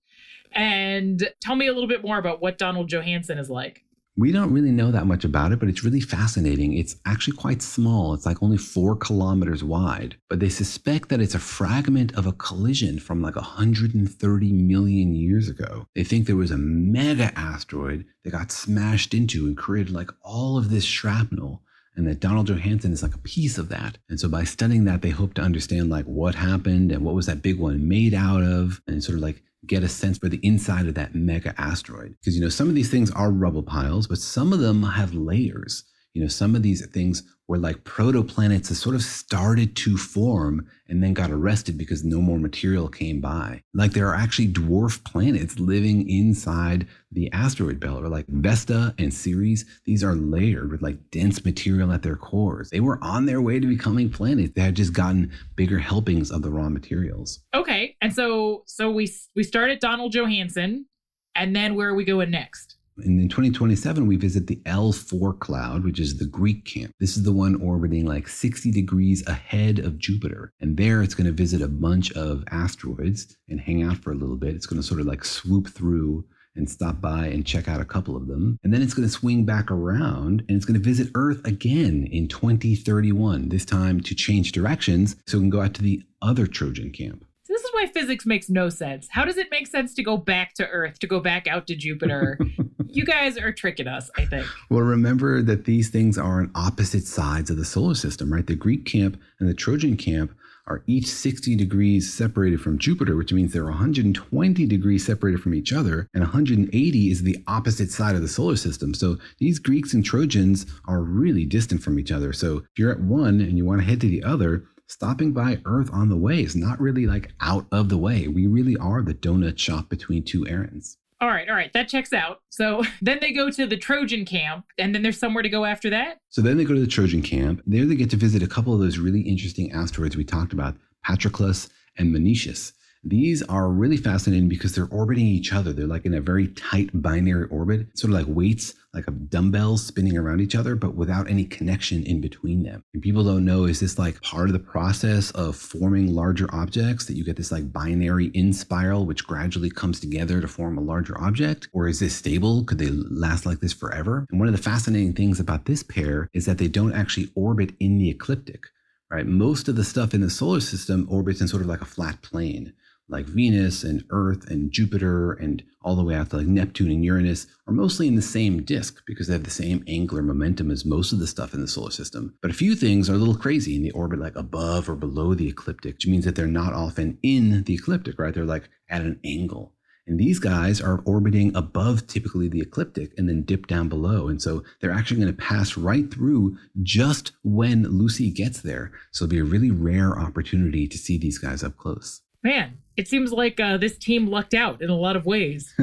And tell me a little bit more about what Donald Johanson is like. We don't really know that much about it, but it's really fascinating. It's actually quite small. It's like only four kilometers wide, but they suspect that it's a fragment of a collision from like one hundred thirty million years ago. They think there was a mega asteroid that got smashed into and created like all of this shrapnel, and that Donald Johanson is like a piece of that. And so by studying that, they hope to understand like what happened and what was that big one made out of, and sort of like get a sense for the inside of that mega asteroid. Because, you know, some of these things are rubble piles, but some of them have layers. You know, some of these things were like protoplanets that sort of started to form and then got arrested because no more material came by. Like there are actually dwarf planets living inside the asteroid belt, or like Vesta and Ceres. These are layered with like dense material at their cores. They were on their way to becoming planets. They had just gotten bigger helpings of the raw materials. Okay. And so so we we start at Donald Johanson, and then where are we going next? And in twenty twenty-seven, we visit the L four cloud, which is the Greek camp. This is the one orbiting like sixty degrees ahead of Jupiter. And there it's going to visit a bunch of asteroids and hang out for a little bit. It's going to sort of like swoop through and stop by and check out a couple of them. And then it's going to swing back around and it's going to visit Earth again in twenty thirty-one, this time to change directions so it can go out to the other Trojan camp. So this is why physics makes no sense. How does it make sense to go back to Earth, to go back out to Jupiter? You guys are tricking us, I think. Well, remember that these things are on opposite sides of the solar system, right? The Greek camp and the Trojan camp are each sixty degrees separated from Jupiter, which means they're one hundred twenty degrees separated from each other, and one hundred eighty is the opposite side of the solar system. So these Greeks and Trojans are really distant from each other. So if you're at one and you want to head to the other, stopping by Earth on the way is not really like out of the way. We really are the donut shop between two errands. All right, all right, that checks out. So then they go to the Trojan camp, and then there's somewhere to go after that? So then they go to the Trojan camp. There they get to visit a couple of those really interesting asteroids we talked about, Patroclus and Menecius. These are really fascinating because they're orbiting each other. They're like in a very tight binary orbit, sort of like weights, like a dumbbells spinning around each other, but without any connection in between them. And people don't know, is this like part of the process of forming larger objects, that you get this like binary in spiral, which gradually comes together to form a larger object? Or is this stable? Could they last like this forever? And one of the fascinating things about this pair is that they don't actually orbit in the ecliptic, right? Most of the stuff in the solar system orbits in sort of like a flat plane. Like Venus and Earth and Jupiter and all the way out to like Neptune and Uranus are mostly in the same disk because they have the same angular momentum as most of the stuff in the solar system. But a few things are a little crazy and they orbit like above or below the ecliptic, which means that they're not often in the ecliptic, right? They're like at an angle. And these guys are orbiting above typically the ecliptic and then dip down below. And so they're actually going to pass right through just when Lucy gets there. So it'll be a really rare opportunity to see these guys up close. Man, it seems like uh, this team lucked out in a lot of ways.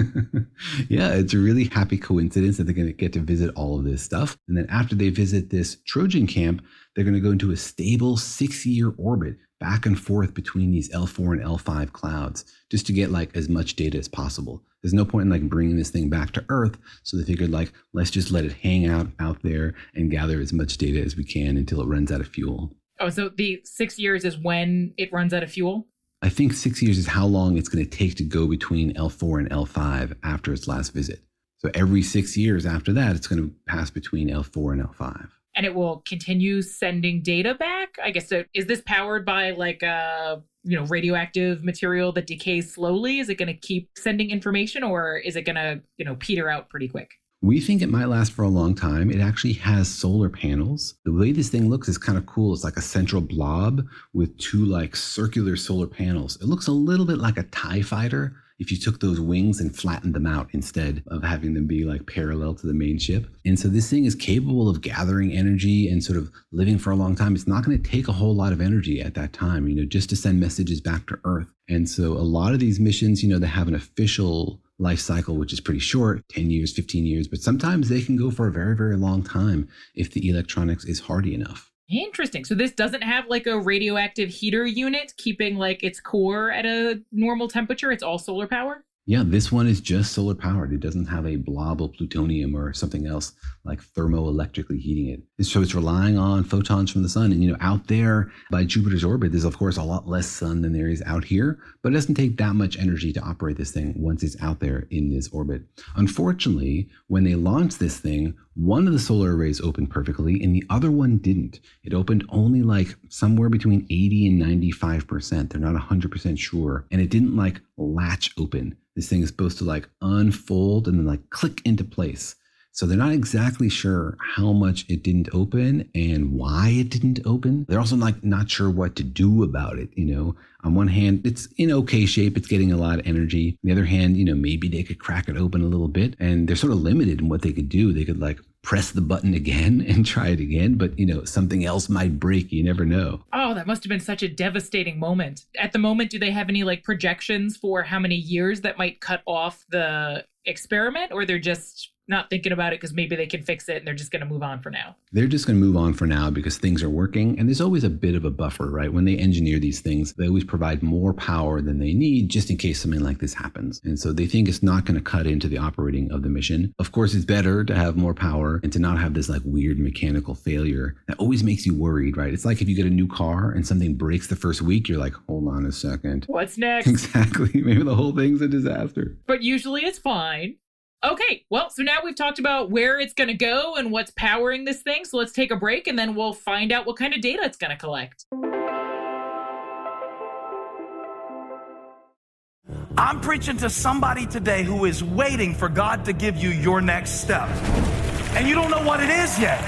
Yeah, it's a really happy coincidence that they're going to get to visit all of this stuff. And then after they visit this Trojan camp, they're going to go into a stable six-year orbit back and forth between these L four and L five clouds, just to get like as much data as possible. There's no point in like bringing this thing back to Earth. So they figured like, let's just let it hang out out there and gather as much data as we can until it runs out of fuel. Oh, so the six years is when it runs out of fuel? I think six years is how long it's going to take to go between L four and L five after its last visit. So every six years after that, it's going to pass between L four and L five. And it will continue sending data back? I guess so. Is this powered by like a, you know, radioactive material that decays slowly? Is it going to keep sending information, or is it going to, you know, peter out pretty quick? We think it might last for a long time. It actually has solar panels. The way this thing looks is kind of cool. It's like a central blob with two like circular solar panels. It looks a little bit like a TIE fighter if you took those wings and flattened them out instead of having them be like parallel to the main ship. And so this thing is capable of gathering energy and sort of living for a long time. It's not going to take a whole lot of energy at that time, you know, just to send messages back to Earth. And so a lot of these missions, you know, they have an official life cycle, which is pretty short, ten years, fifteen years, but sometimes they can go for a very, very long time if the electronics is hardy enough. Interesting. So this doesn't have like a radioactive heater unit keeping like its core at a normal temperature. It's all solar power? Yeah, this one is just solar powered. It doesn't have a blob of plutonium or something else like thermoelectrically heating it. So it's relying on photons from the sun. And, you know, out there by Jupiter's orbit, there's, of course, a lot less sun than there is out here, but it doesn't take that much energy to operate this thing once it's out there in this orbit. Unfortunately, when they launched this thing, one of the solar arrays opened perfectly and the other one didn't. It opened only like somewhere between eighty and ninety-five percent. They're not one hundred percent sure. And it didn't like latch open. This thing is supposed to like unfold and then like click into place. So they're not exactly sure how much it didn't open and why it didn't open. They're also like not sure what to do about it. You know, on one hand, it's in okay shape. It's getting a lot of energy. On the other hand, you know, maybe they could crack it open a little bit, and they're sort of limited in what they could do. They could like press the button again and try it again, but you know, something else might break. You never know. Oh, that must have been such a devastating moment. At the moment, do they have any like projections for how many years that might cut off the experiment, or they're just not thinking about it because maybe they can fix it and they're just going to move on for now? They're just going to move on for now because things are working. And there's always a bit of a buffer, right? When they engineer these things, they always provide more power than they need just in case something like this happens. And so they think it's not going to cut into the operating of the mission. Of course, it's better to have more power and to not have this like weird mechanical failure that always makes you worried, right? It's like if you get a new car and something breaks the first week, you're like, hold on a second. What's next? Exactly. Maybe the whole thing's a disaster. But usually it's fine. Okay, well, so now we've talked about where it's going to go and what's powering this thing. So let's take a break and then we'll find out what kind of data it's going to collect. I'm preaching to somebody today who is waiting for God to give you your next step. And you don't know what it is yet.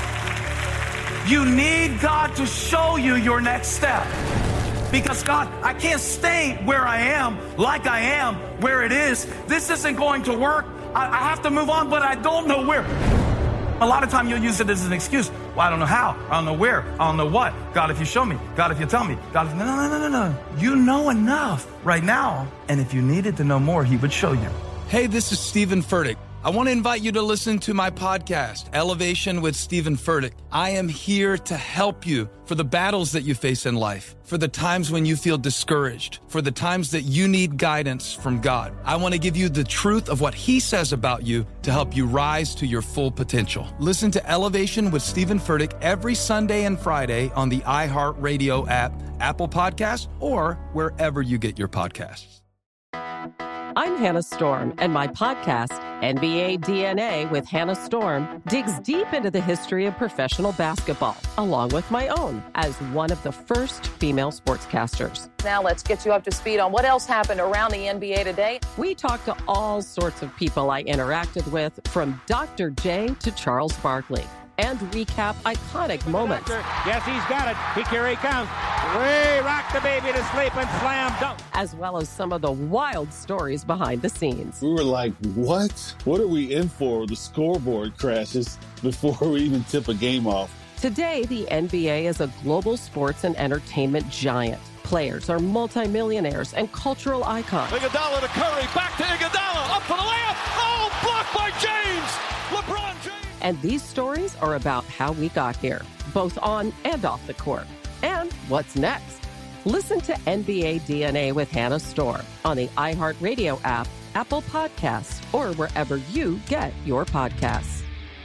You need God to show you your next step. Because God, I can't stay where I am, like I am, where it is. This isn't going to work. I, I have to move on, but I don't know where. A lot of time you'll use it as an excuse. Well, I don't know how. I don't know where. I don't know what. God, if you show me. God, if you tell me. God, if... no, no, no, no, no. You know enough right now. And if you needed to know more, he would show you. Hey, this is Stephen Furtick. I want to invite you to listen to my podcast, Elevation with Stephen Furtick. I am here to help you for the battles that you face in life, for the times when you feel discouraged, for the times that you need guidance from God. I want to give you the truth of what he says about you to help you rise to your full potential. Listen to Elevation with Stephen Furtick every Sunday and Friday on the iHeartRadio app, Apple Podcasts, or wherever you get your podcasts. I'm Hannah Storm, and my podcast, N B A D N A with Hannah Storm, digs deep into the history of professional basketball, along with my own, as one of the first female sportscasters. Now let's get you up to speed on what else happened around the N B A today. We talk to all sorts of people I interacted with, from Doctor J to Charles Barkley, and recap iconic moments. Yes, he's got it. He, here he comes. Way rock the baby to sleep and slam dunk. As well as some of the wild stories behind the scenes. We were like, what? What are we in for? The scoreboard crashes before we even tip a game off. Today, the N B A is a global sports and entertainment giant. Players are multimillionaires and cultural icons. Iguodala to Curry, back to Iguodala, up for the layup. Oh, blocked by James. LeBron James. And these stories are about how we got here, both on and off the court. And what's next? Listen to N B A D N A with Hannah Storm on the iHeartRadio app, Apple Podcasts, or wherever you get your podcasts.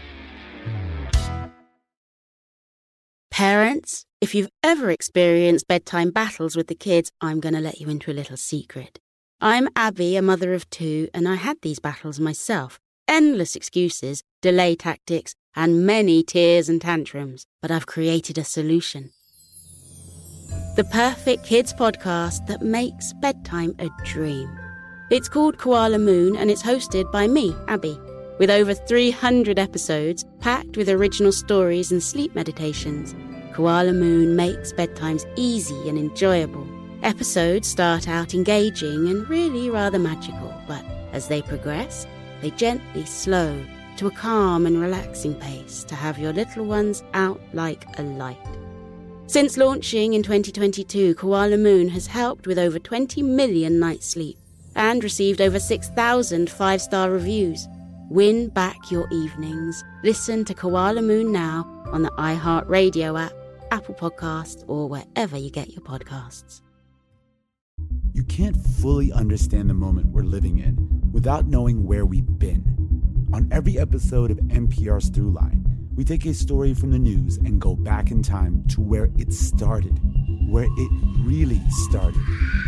Parents, if you've ever experienced bedtime battles with the kids, I'm going to let you into a little secret. I'm Abby, a mother of two, and I had these battles myself. Endless excuses, delay tactics, and many tears and tantrums. But I've created a solution. The perfect kids podcast that makes bedtime a dream. It's called Koala Moon, and it's hosted by me, Abby. With over three hundred episodes, packed with original stories and sleep meditations, Koala Moon makes bedtimes easy and enjoyable. Episodes start out engaging and really rather magical, but as they progress, they gently slow to a calm and relaxing pace to have your little ones out like a light. Since launching in twenty twenty-two, Koala Moon has helped with over twenty million nights sleep and received over six thousand five-star reviews. Win back your evenings. Listen to Koala Moon now on the iHeartRadio app, Apple Podcasts, or wherever you get your podcasts. You can't fully understand the moment we're living in without knowing where we've been. On every episode of N P R's Throughline, we take a story from the news and go back in time to where it started, where it really started.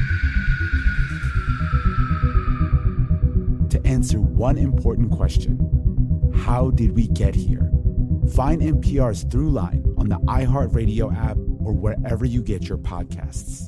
To answer one important question: how did we get here? Find N P R's Throughline on the iHeartRadio app or wherever you get your podcasts.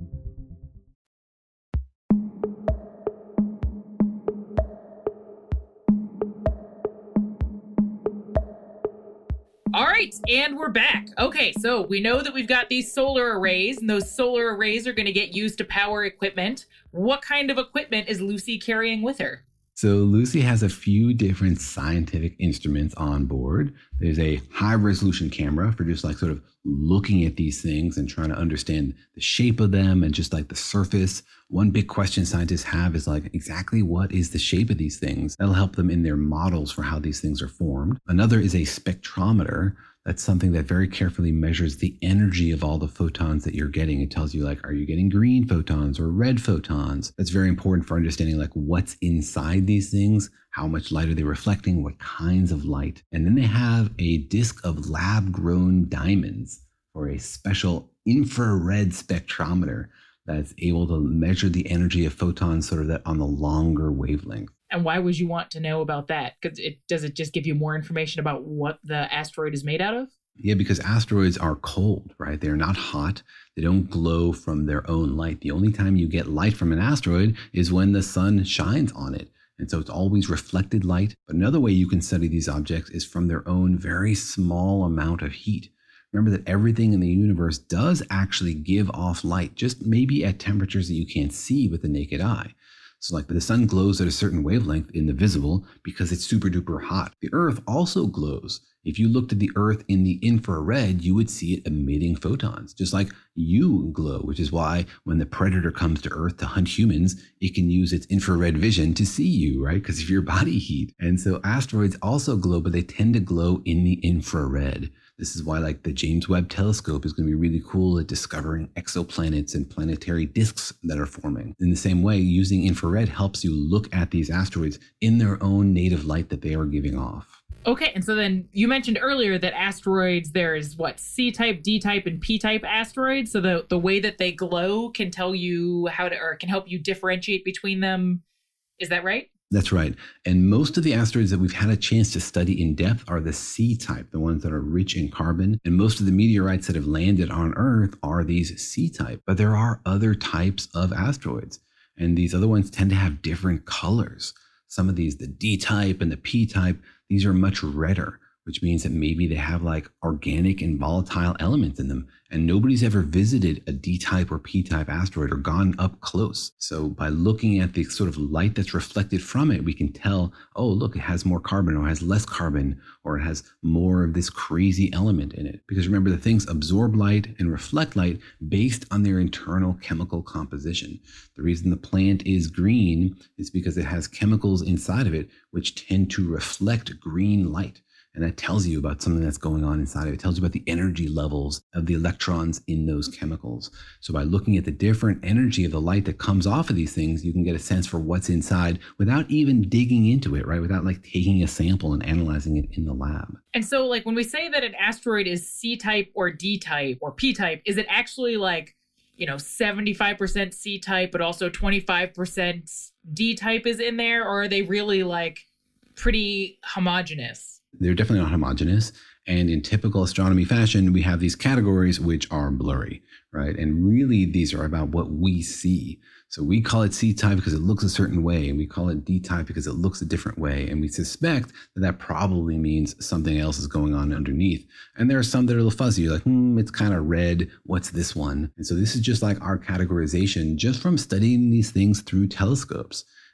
All right, and we're back. Okay, so we know that we've got these solar arrays, and those solar arrays are going to get used to power equipment. What kind of equipment is Lucy carrying with her? So Lucy has a few different scientific instruments on board. There's a high resolution camera for just like sort of looking at these things and trying to understand the shape of them and just like the surface. One big question scientists have is like, exactly what is the shape of these things? That'll help them in their models for how these things are formed. Another is a spectrometer. That's something that very carefully measures the energy of all the photons that you're getting. It tells you like, are you getting green photons or red photons? That's very important for understanding like what's inside these things, how much light are they reflecting, what kinds of light. And then they have a disk of lab-grown diamonds or a special infrared spectrometer that's able to measure the energy of photons sort of that on the longer wavelength. And why would you want to know about that? Because it does it just give you more information about what the asteroid is made out of? Yeah, because asteroids are cold, right? They're not hot. They don't glow from their own light. The only time you get light from an asteroid is when the sun shines on it. And so it's always reflected light. But another way you can study these objects is from their own very small amount of heat. Remember that everything in the universe does actually give off light, just maybe at temperatures that you can't see with the naked eye. So like the sun glows at a certain wavelength in the visible because it's super duper hot. The Earth also glows. If you looked at the Earth in the infrared, you would see it emitting photons, just like you glow, which is why when the predator comes to Earth to hunt humans, it can use its infrared vision to see you, right? Because of your body heat. And so asteroids also glow, but they tend to glow in the infrared. This is why like the James Webb Telescope is going to be really cool at discovering exoplanets and planetary disks that are forming. In the same way, using infrared helps you look at these asteroids in their own native light that they are giving off. Okay, and so then you mentioned earlier that asteroids, there's what, C-type, D-type, and P-type asteroids. So the, the way that they glow can tell you how to, or can help you differentiate between them. Is that right? That's right. And most of the asteroids that we've had a chance to study in depth are the C-type, the ones that are rich in carbon. And most of the meteorites that have landed on Earth are these C-type. But there are other types of asteroids. And these other ones tend to have different colors. Some of these, the D-type and the P-type, these are much redder, which means that maybe they have like organic and volatile elements in them. And nobody's ever visited a D-type or P-type asteroid or gone up close. So by looking at the sort of light that's reflected from it, we can tell, oh, look, it has more carbon or it has less carbon or it has more of this crazy element in it. Because remember, the things absorb light and reflect light based on their internal chemical composition. The reason the plant is green is because it has chemicals inside of it which tend to reflect green light. And that tells you about something that's going on inside of it. It tells you about the energy levels of the electrons in those chemicals. So by looking at the different energy of the light that comes off of these things, you can get a sense for what's inside without even digging into it, right? Without like taking a sample and analyzing it in the lab. And so like when we say that an asteroid is C-type or D-type or P-type, is it actually like, you know, seventy-five percent C-type, but also twenty-five percent D-type is in there? Or are they really like pretty homogeneous? They're definitely not homogeneous. And in typical astronomy fashion, we have these categories which are blurry, right? And really, these are about what we see. So we call it C-type because it looks a certain way, and we call it D-type because it looks a different way. And we suspect that that probably means something else is going on underneath. And there are some that are a little fuzzy. You're like, hmm, it's kind of red. What's this one? And so this is just like our categorization just from studying these things through telescopes.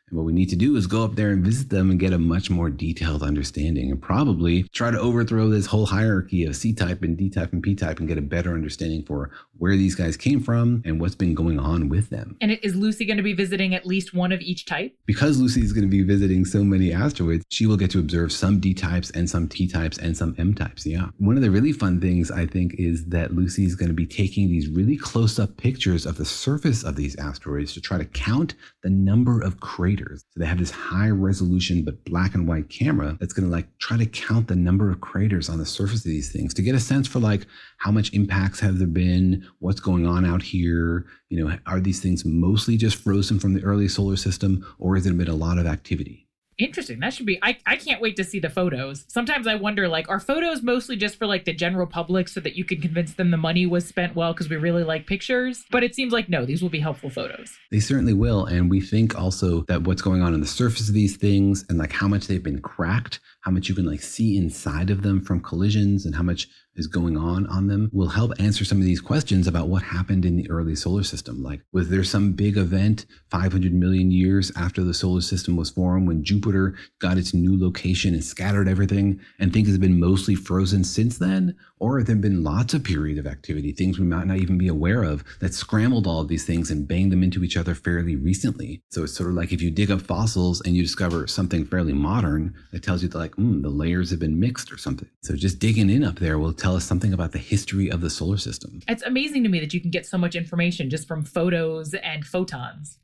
And what we need to do is go up there and visit them and get a much more detailed understanding and probably try to overthrow this whole hierarchy of C-type and D-type and P-type and get a better understanding for where these guys came from and what's been going on with them. And is Lucy going to be visiting at least one of each type? Because Lucy is going to be visiting so many asteroids, she will get to observe some D-types and some T-types and some M-types. Yeah. One of the really fun things, I think, is that Lucy is going to be taking these really close-up pictures of the surface of these asteroids to try to count the number of craters. So they have this high resolution but black and white camera that's going to like try to count the number of craters on the surface of these things to get a sense for like how much impacts have there been, what's going on out here, you know, are these things mostly just frozen from the early solar system or has there been a lot of activity? Interesting. That should be, I, I can't wait to see the photos. Sometimes I wonder, like, are photos mostly just for like the general public so that you can convince them the money was spent well because we really like pictures? But it seems like, no, these will be helpful photos. They certainly will. And we think also that what's going on on the surface of these things and like how much they've been cracked, how much you can like see inside of them from collisions and how much is going on on them will help answer some of these questions about what happened in the early solar system. Like, was there some big event five hundred million years after the solar system was formed when Jupiter got its new location and scattered everything and things have been mostly frozen since then? Or have there been lots of periods of activity, things we might not even be aware of that scrambled all of these things and banged them into each other fairly recently? So it's sort of like if you dig up fossils and you discover something fairly modern, it tells you that like, mm, the layers have been mixed or something. So just digging in up there will tell us something about the history of the solar system. It's amazing to me that you can get so much information just from photos and photons.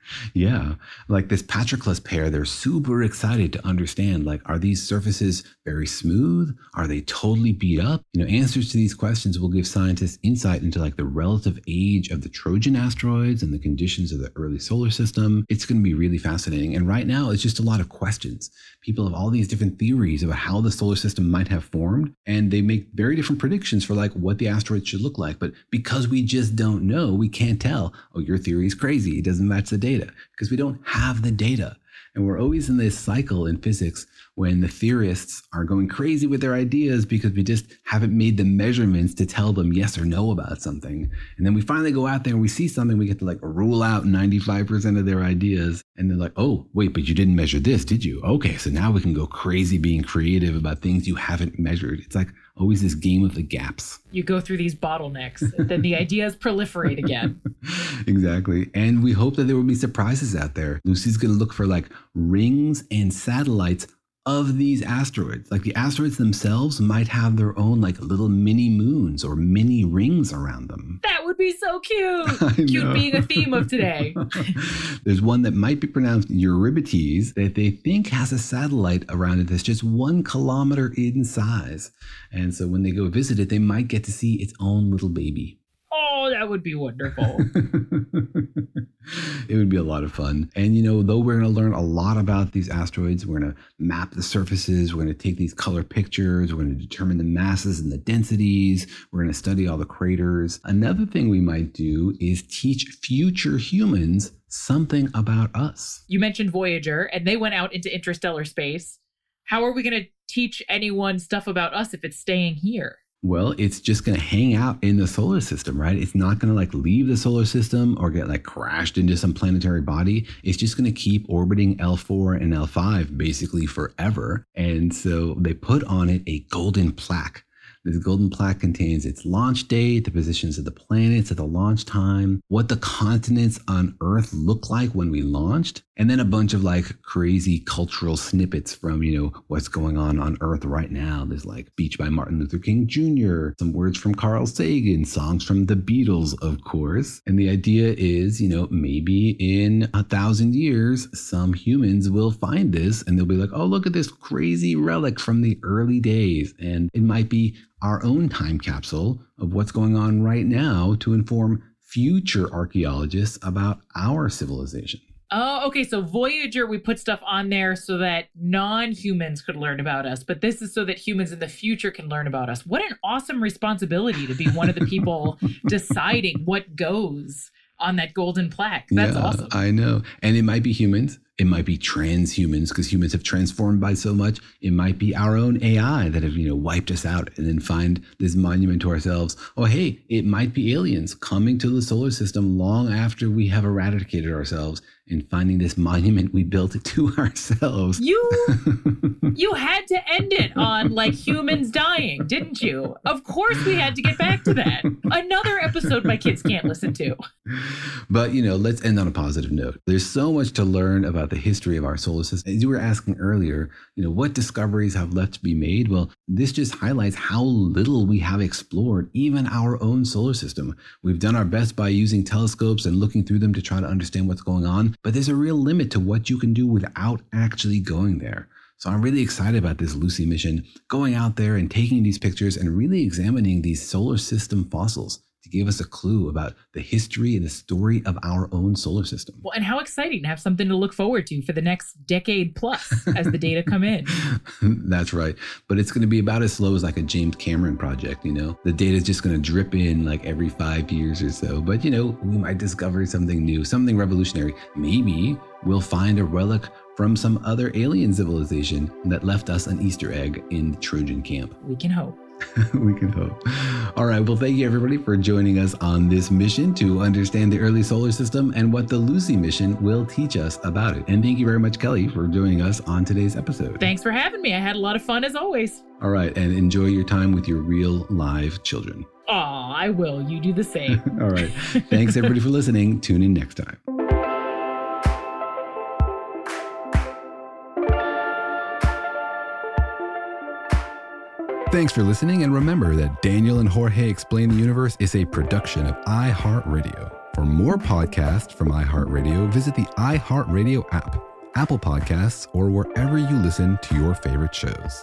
Yeah. Like this Patroclus pair, they're super excited to understand, like, are these surfaces very smooth? Are they totally beat up? You know, answers to these questions will give scientists insight into like the relative age of the Trojan asteroids and the conditions of the early solar system. It's going to be really fascinating. And right now, it's just a lot of questions. People have all these different theories about how the solar system might have formed, and they make very different predictions for like what the asteroids should look like. But because we just don't know, we can't tell, oh, your theory is crazy. It doesn't match the data because we don't have the data. And we're always in this cycle in physics when the theorists are going crazy with their ideas because we just haven't made the measurements to tell them yes or no about something. And then we finally go out there and we see something, we get to like rule out ninety-five percent of their ideas. And they're like, oh, wait, but you didn't measure this, did you? Okay, so now we can go crazy being creative about things you haven't measured. It's like always this game of the gaps. You go through these bottlenecks, then the ideas proliferate again. Exactly. And we hope that there will be surprises out there. Lucy's going to look for like rings and satellites of these asteroids. Like the asteroids themselves might have their own like little mini moons or mini rings around them. That would be so cute. I Cute know. being a theme of today. There's one that might be pronounced Eurybates that they think has a satellite around it that's just one kilometer in size. And so when they go visit it, they might get to see its own little baby. Oh, that would be wonderful. It would be a lot of fun. And, you know, though we're going to learn a lot about these asteroids, we're going to map the surfaces, we're going to take these color pictures, we're going to determine the masses and the densities, we're going to study all the craters. Another thing we might do is teach future humans something about us. You mentioned Voyager, and they went out into interstellar space. How are we going to teach anyone stuff about us if it's staying here? Well, it's just going to hang out in the solar system, right? It's not going to like leave the solar system or get like crashed into some planetary body. It's just going to keep orbiting L four and L five basically forever. And so they put on it a golden plaque. This golden plaque contains its launch date, the positions of the planets at the launch time, what the continents on Earth look like when we launched, and then a bunch of like crazy cultural snippets from, you know, what's going on on Earth right now. There's like speech by Martin Luther King Junior, some words from Carl Sagan, songs from the Beatles, of course. And the idea is, you know, maybe in a thousand years, some humans will find this and they'll be like, oh, look at this crazy relic from the early days. And it might be our own time capsule of what's going on right now to inform future archaeologists about our civilization. Oh, okay. So Voyager, we put stuff on there so that non-humans could learn about us. But this is so that humans in the future can learn about us. What an awesome responsibility to be one of the people deciding what goes on that golden plaque. That's yeah, awesome. I know. And it might be humans. It might be transhumans because humans have transformed by so much. It might be our own A I that have, you know, wiped us out and then find this monument to ourselves. Oh, hey, it might be aliens coming to the solar system long after we have eradicated ourselves and finding this monument we built to ourselves. You you had to end it on like humans dying, didn't you? Of course we had to get back to that. Another episode my kids can't listen to. But, you know, let's end on a positive note. There's so much to learn about the history of our solar system. As you were asking earlier, you know, what discoveries have left to be made? Well, this just highlights how little we have explored even our own solar system. We've done our best by using telescopes and looking through them to try to understand what's going on. But there's a real limit to what you can do without actually going there. So I'm really excited about this Lucy mission, going out there and taking these pictures and really examining these solar system fossils to give us a clue about the history and the story of our own solar system. Well, and how exciting to have something to look forward to for the next decade plus as the data come in. That's right. But it's going to be about as slow as like a James Cameron project, you know? The data is just going to drip in like every five years or so. But, you know, we might discover something new, something revolutionary. Maybe we'll find a relic from some other alien civilization that left us an Easter egg in the Trojan camp. We can hope. We can hope. All right. Well, thank you, everybody, for joining us on this mission to understand the early solar system and what the Lucy mission will teach us about it. And thank you very much, Kelly, for joining us on today's episode. Thanks for having me. I had a lot of fun as always. All right. And enjoy your time with your real live children. Aw, I will. You do the same. All right. Thanks, everybody, for listening. Tune in next time. Thanks for listening, and remember that Daniel and Jorge Explain the Universe is a production of iHeartRadio. For more podcasts from iHeartRadio, visit the iHeartRadio app, Apple Podcasts, or wherever you listen to your favorite shows.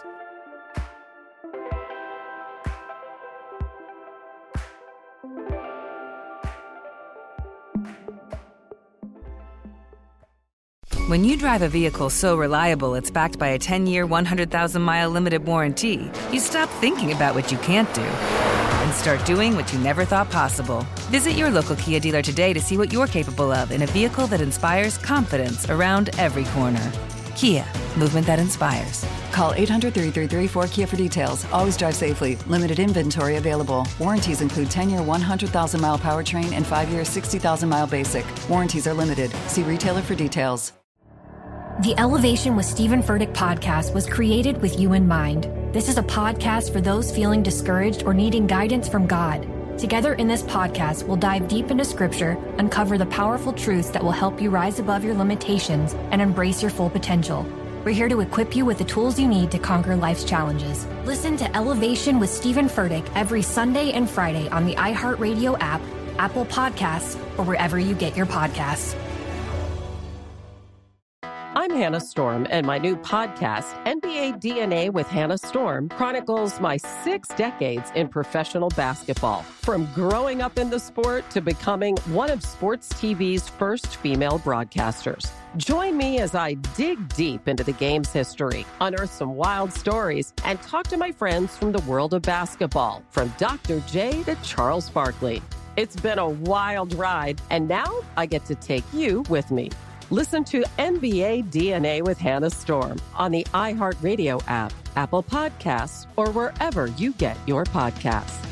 When you drive a vehicle so reliable it's backed by a ten-year, one hundred thousand mile limited warranty, you stop thinking about what you can't do and start doing what you never thought possible. Visit your local Kia dealer today to see what you're capable of in a vehicle that inspires confidence around every corner. Kia, movement that inspires. Call eight hundred, three three three, four K I A for details. Always drive safely. Limited inventory available. Warranties include ten-year, one hundred thousand mile powertrain and five-year, sixty thousand mile basic. Warranties are limited. See retailer for details. The Elevation with Stephen Furtick podcast was created with you in mind. This is a podcast for those feeling discouraged or needing guidance from God. Together in this podcast, we'll dive deep into scripture, uncover the powerful truths that will help you rise above your limitations and embrace your full potential. We're here to equip you with the tools you need to conquer life's challenges. Listen to Elevation with Stephen Furtick every Sunday and Friday on the iHeartRadio app, Apple Podcasts, or wherever you get your podcasts. I'm Hannah Storm, and my new podcast, N B A D N A with Hannah Storm, chronicles my six decades in professional basketball. From growing up in the sport to becoming one of sports T V's first female broadcasters. Join me as I dig deep into the game's history, unearth some wild stories, and talk to my friends from the world of basketball, from Doctor J to Charles Barkley. It's been a wild ride, and now I get to take you with me. Listen to N B A D N A with Hannah Storm on the iHeartRadio app, Apple Podcasts, or wherever you get your podcasts.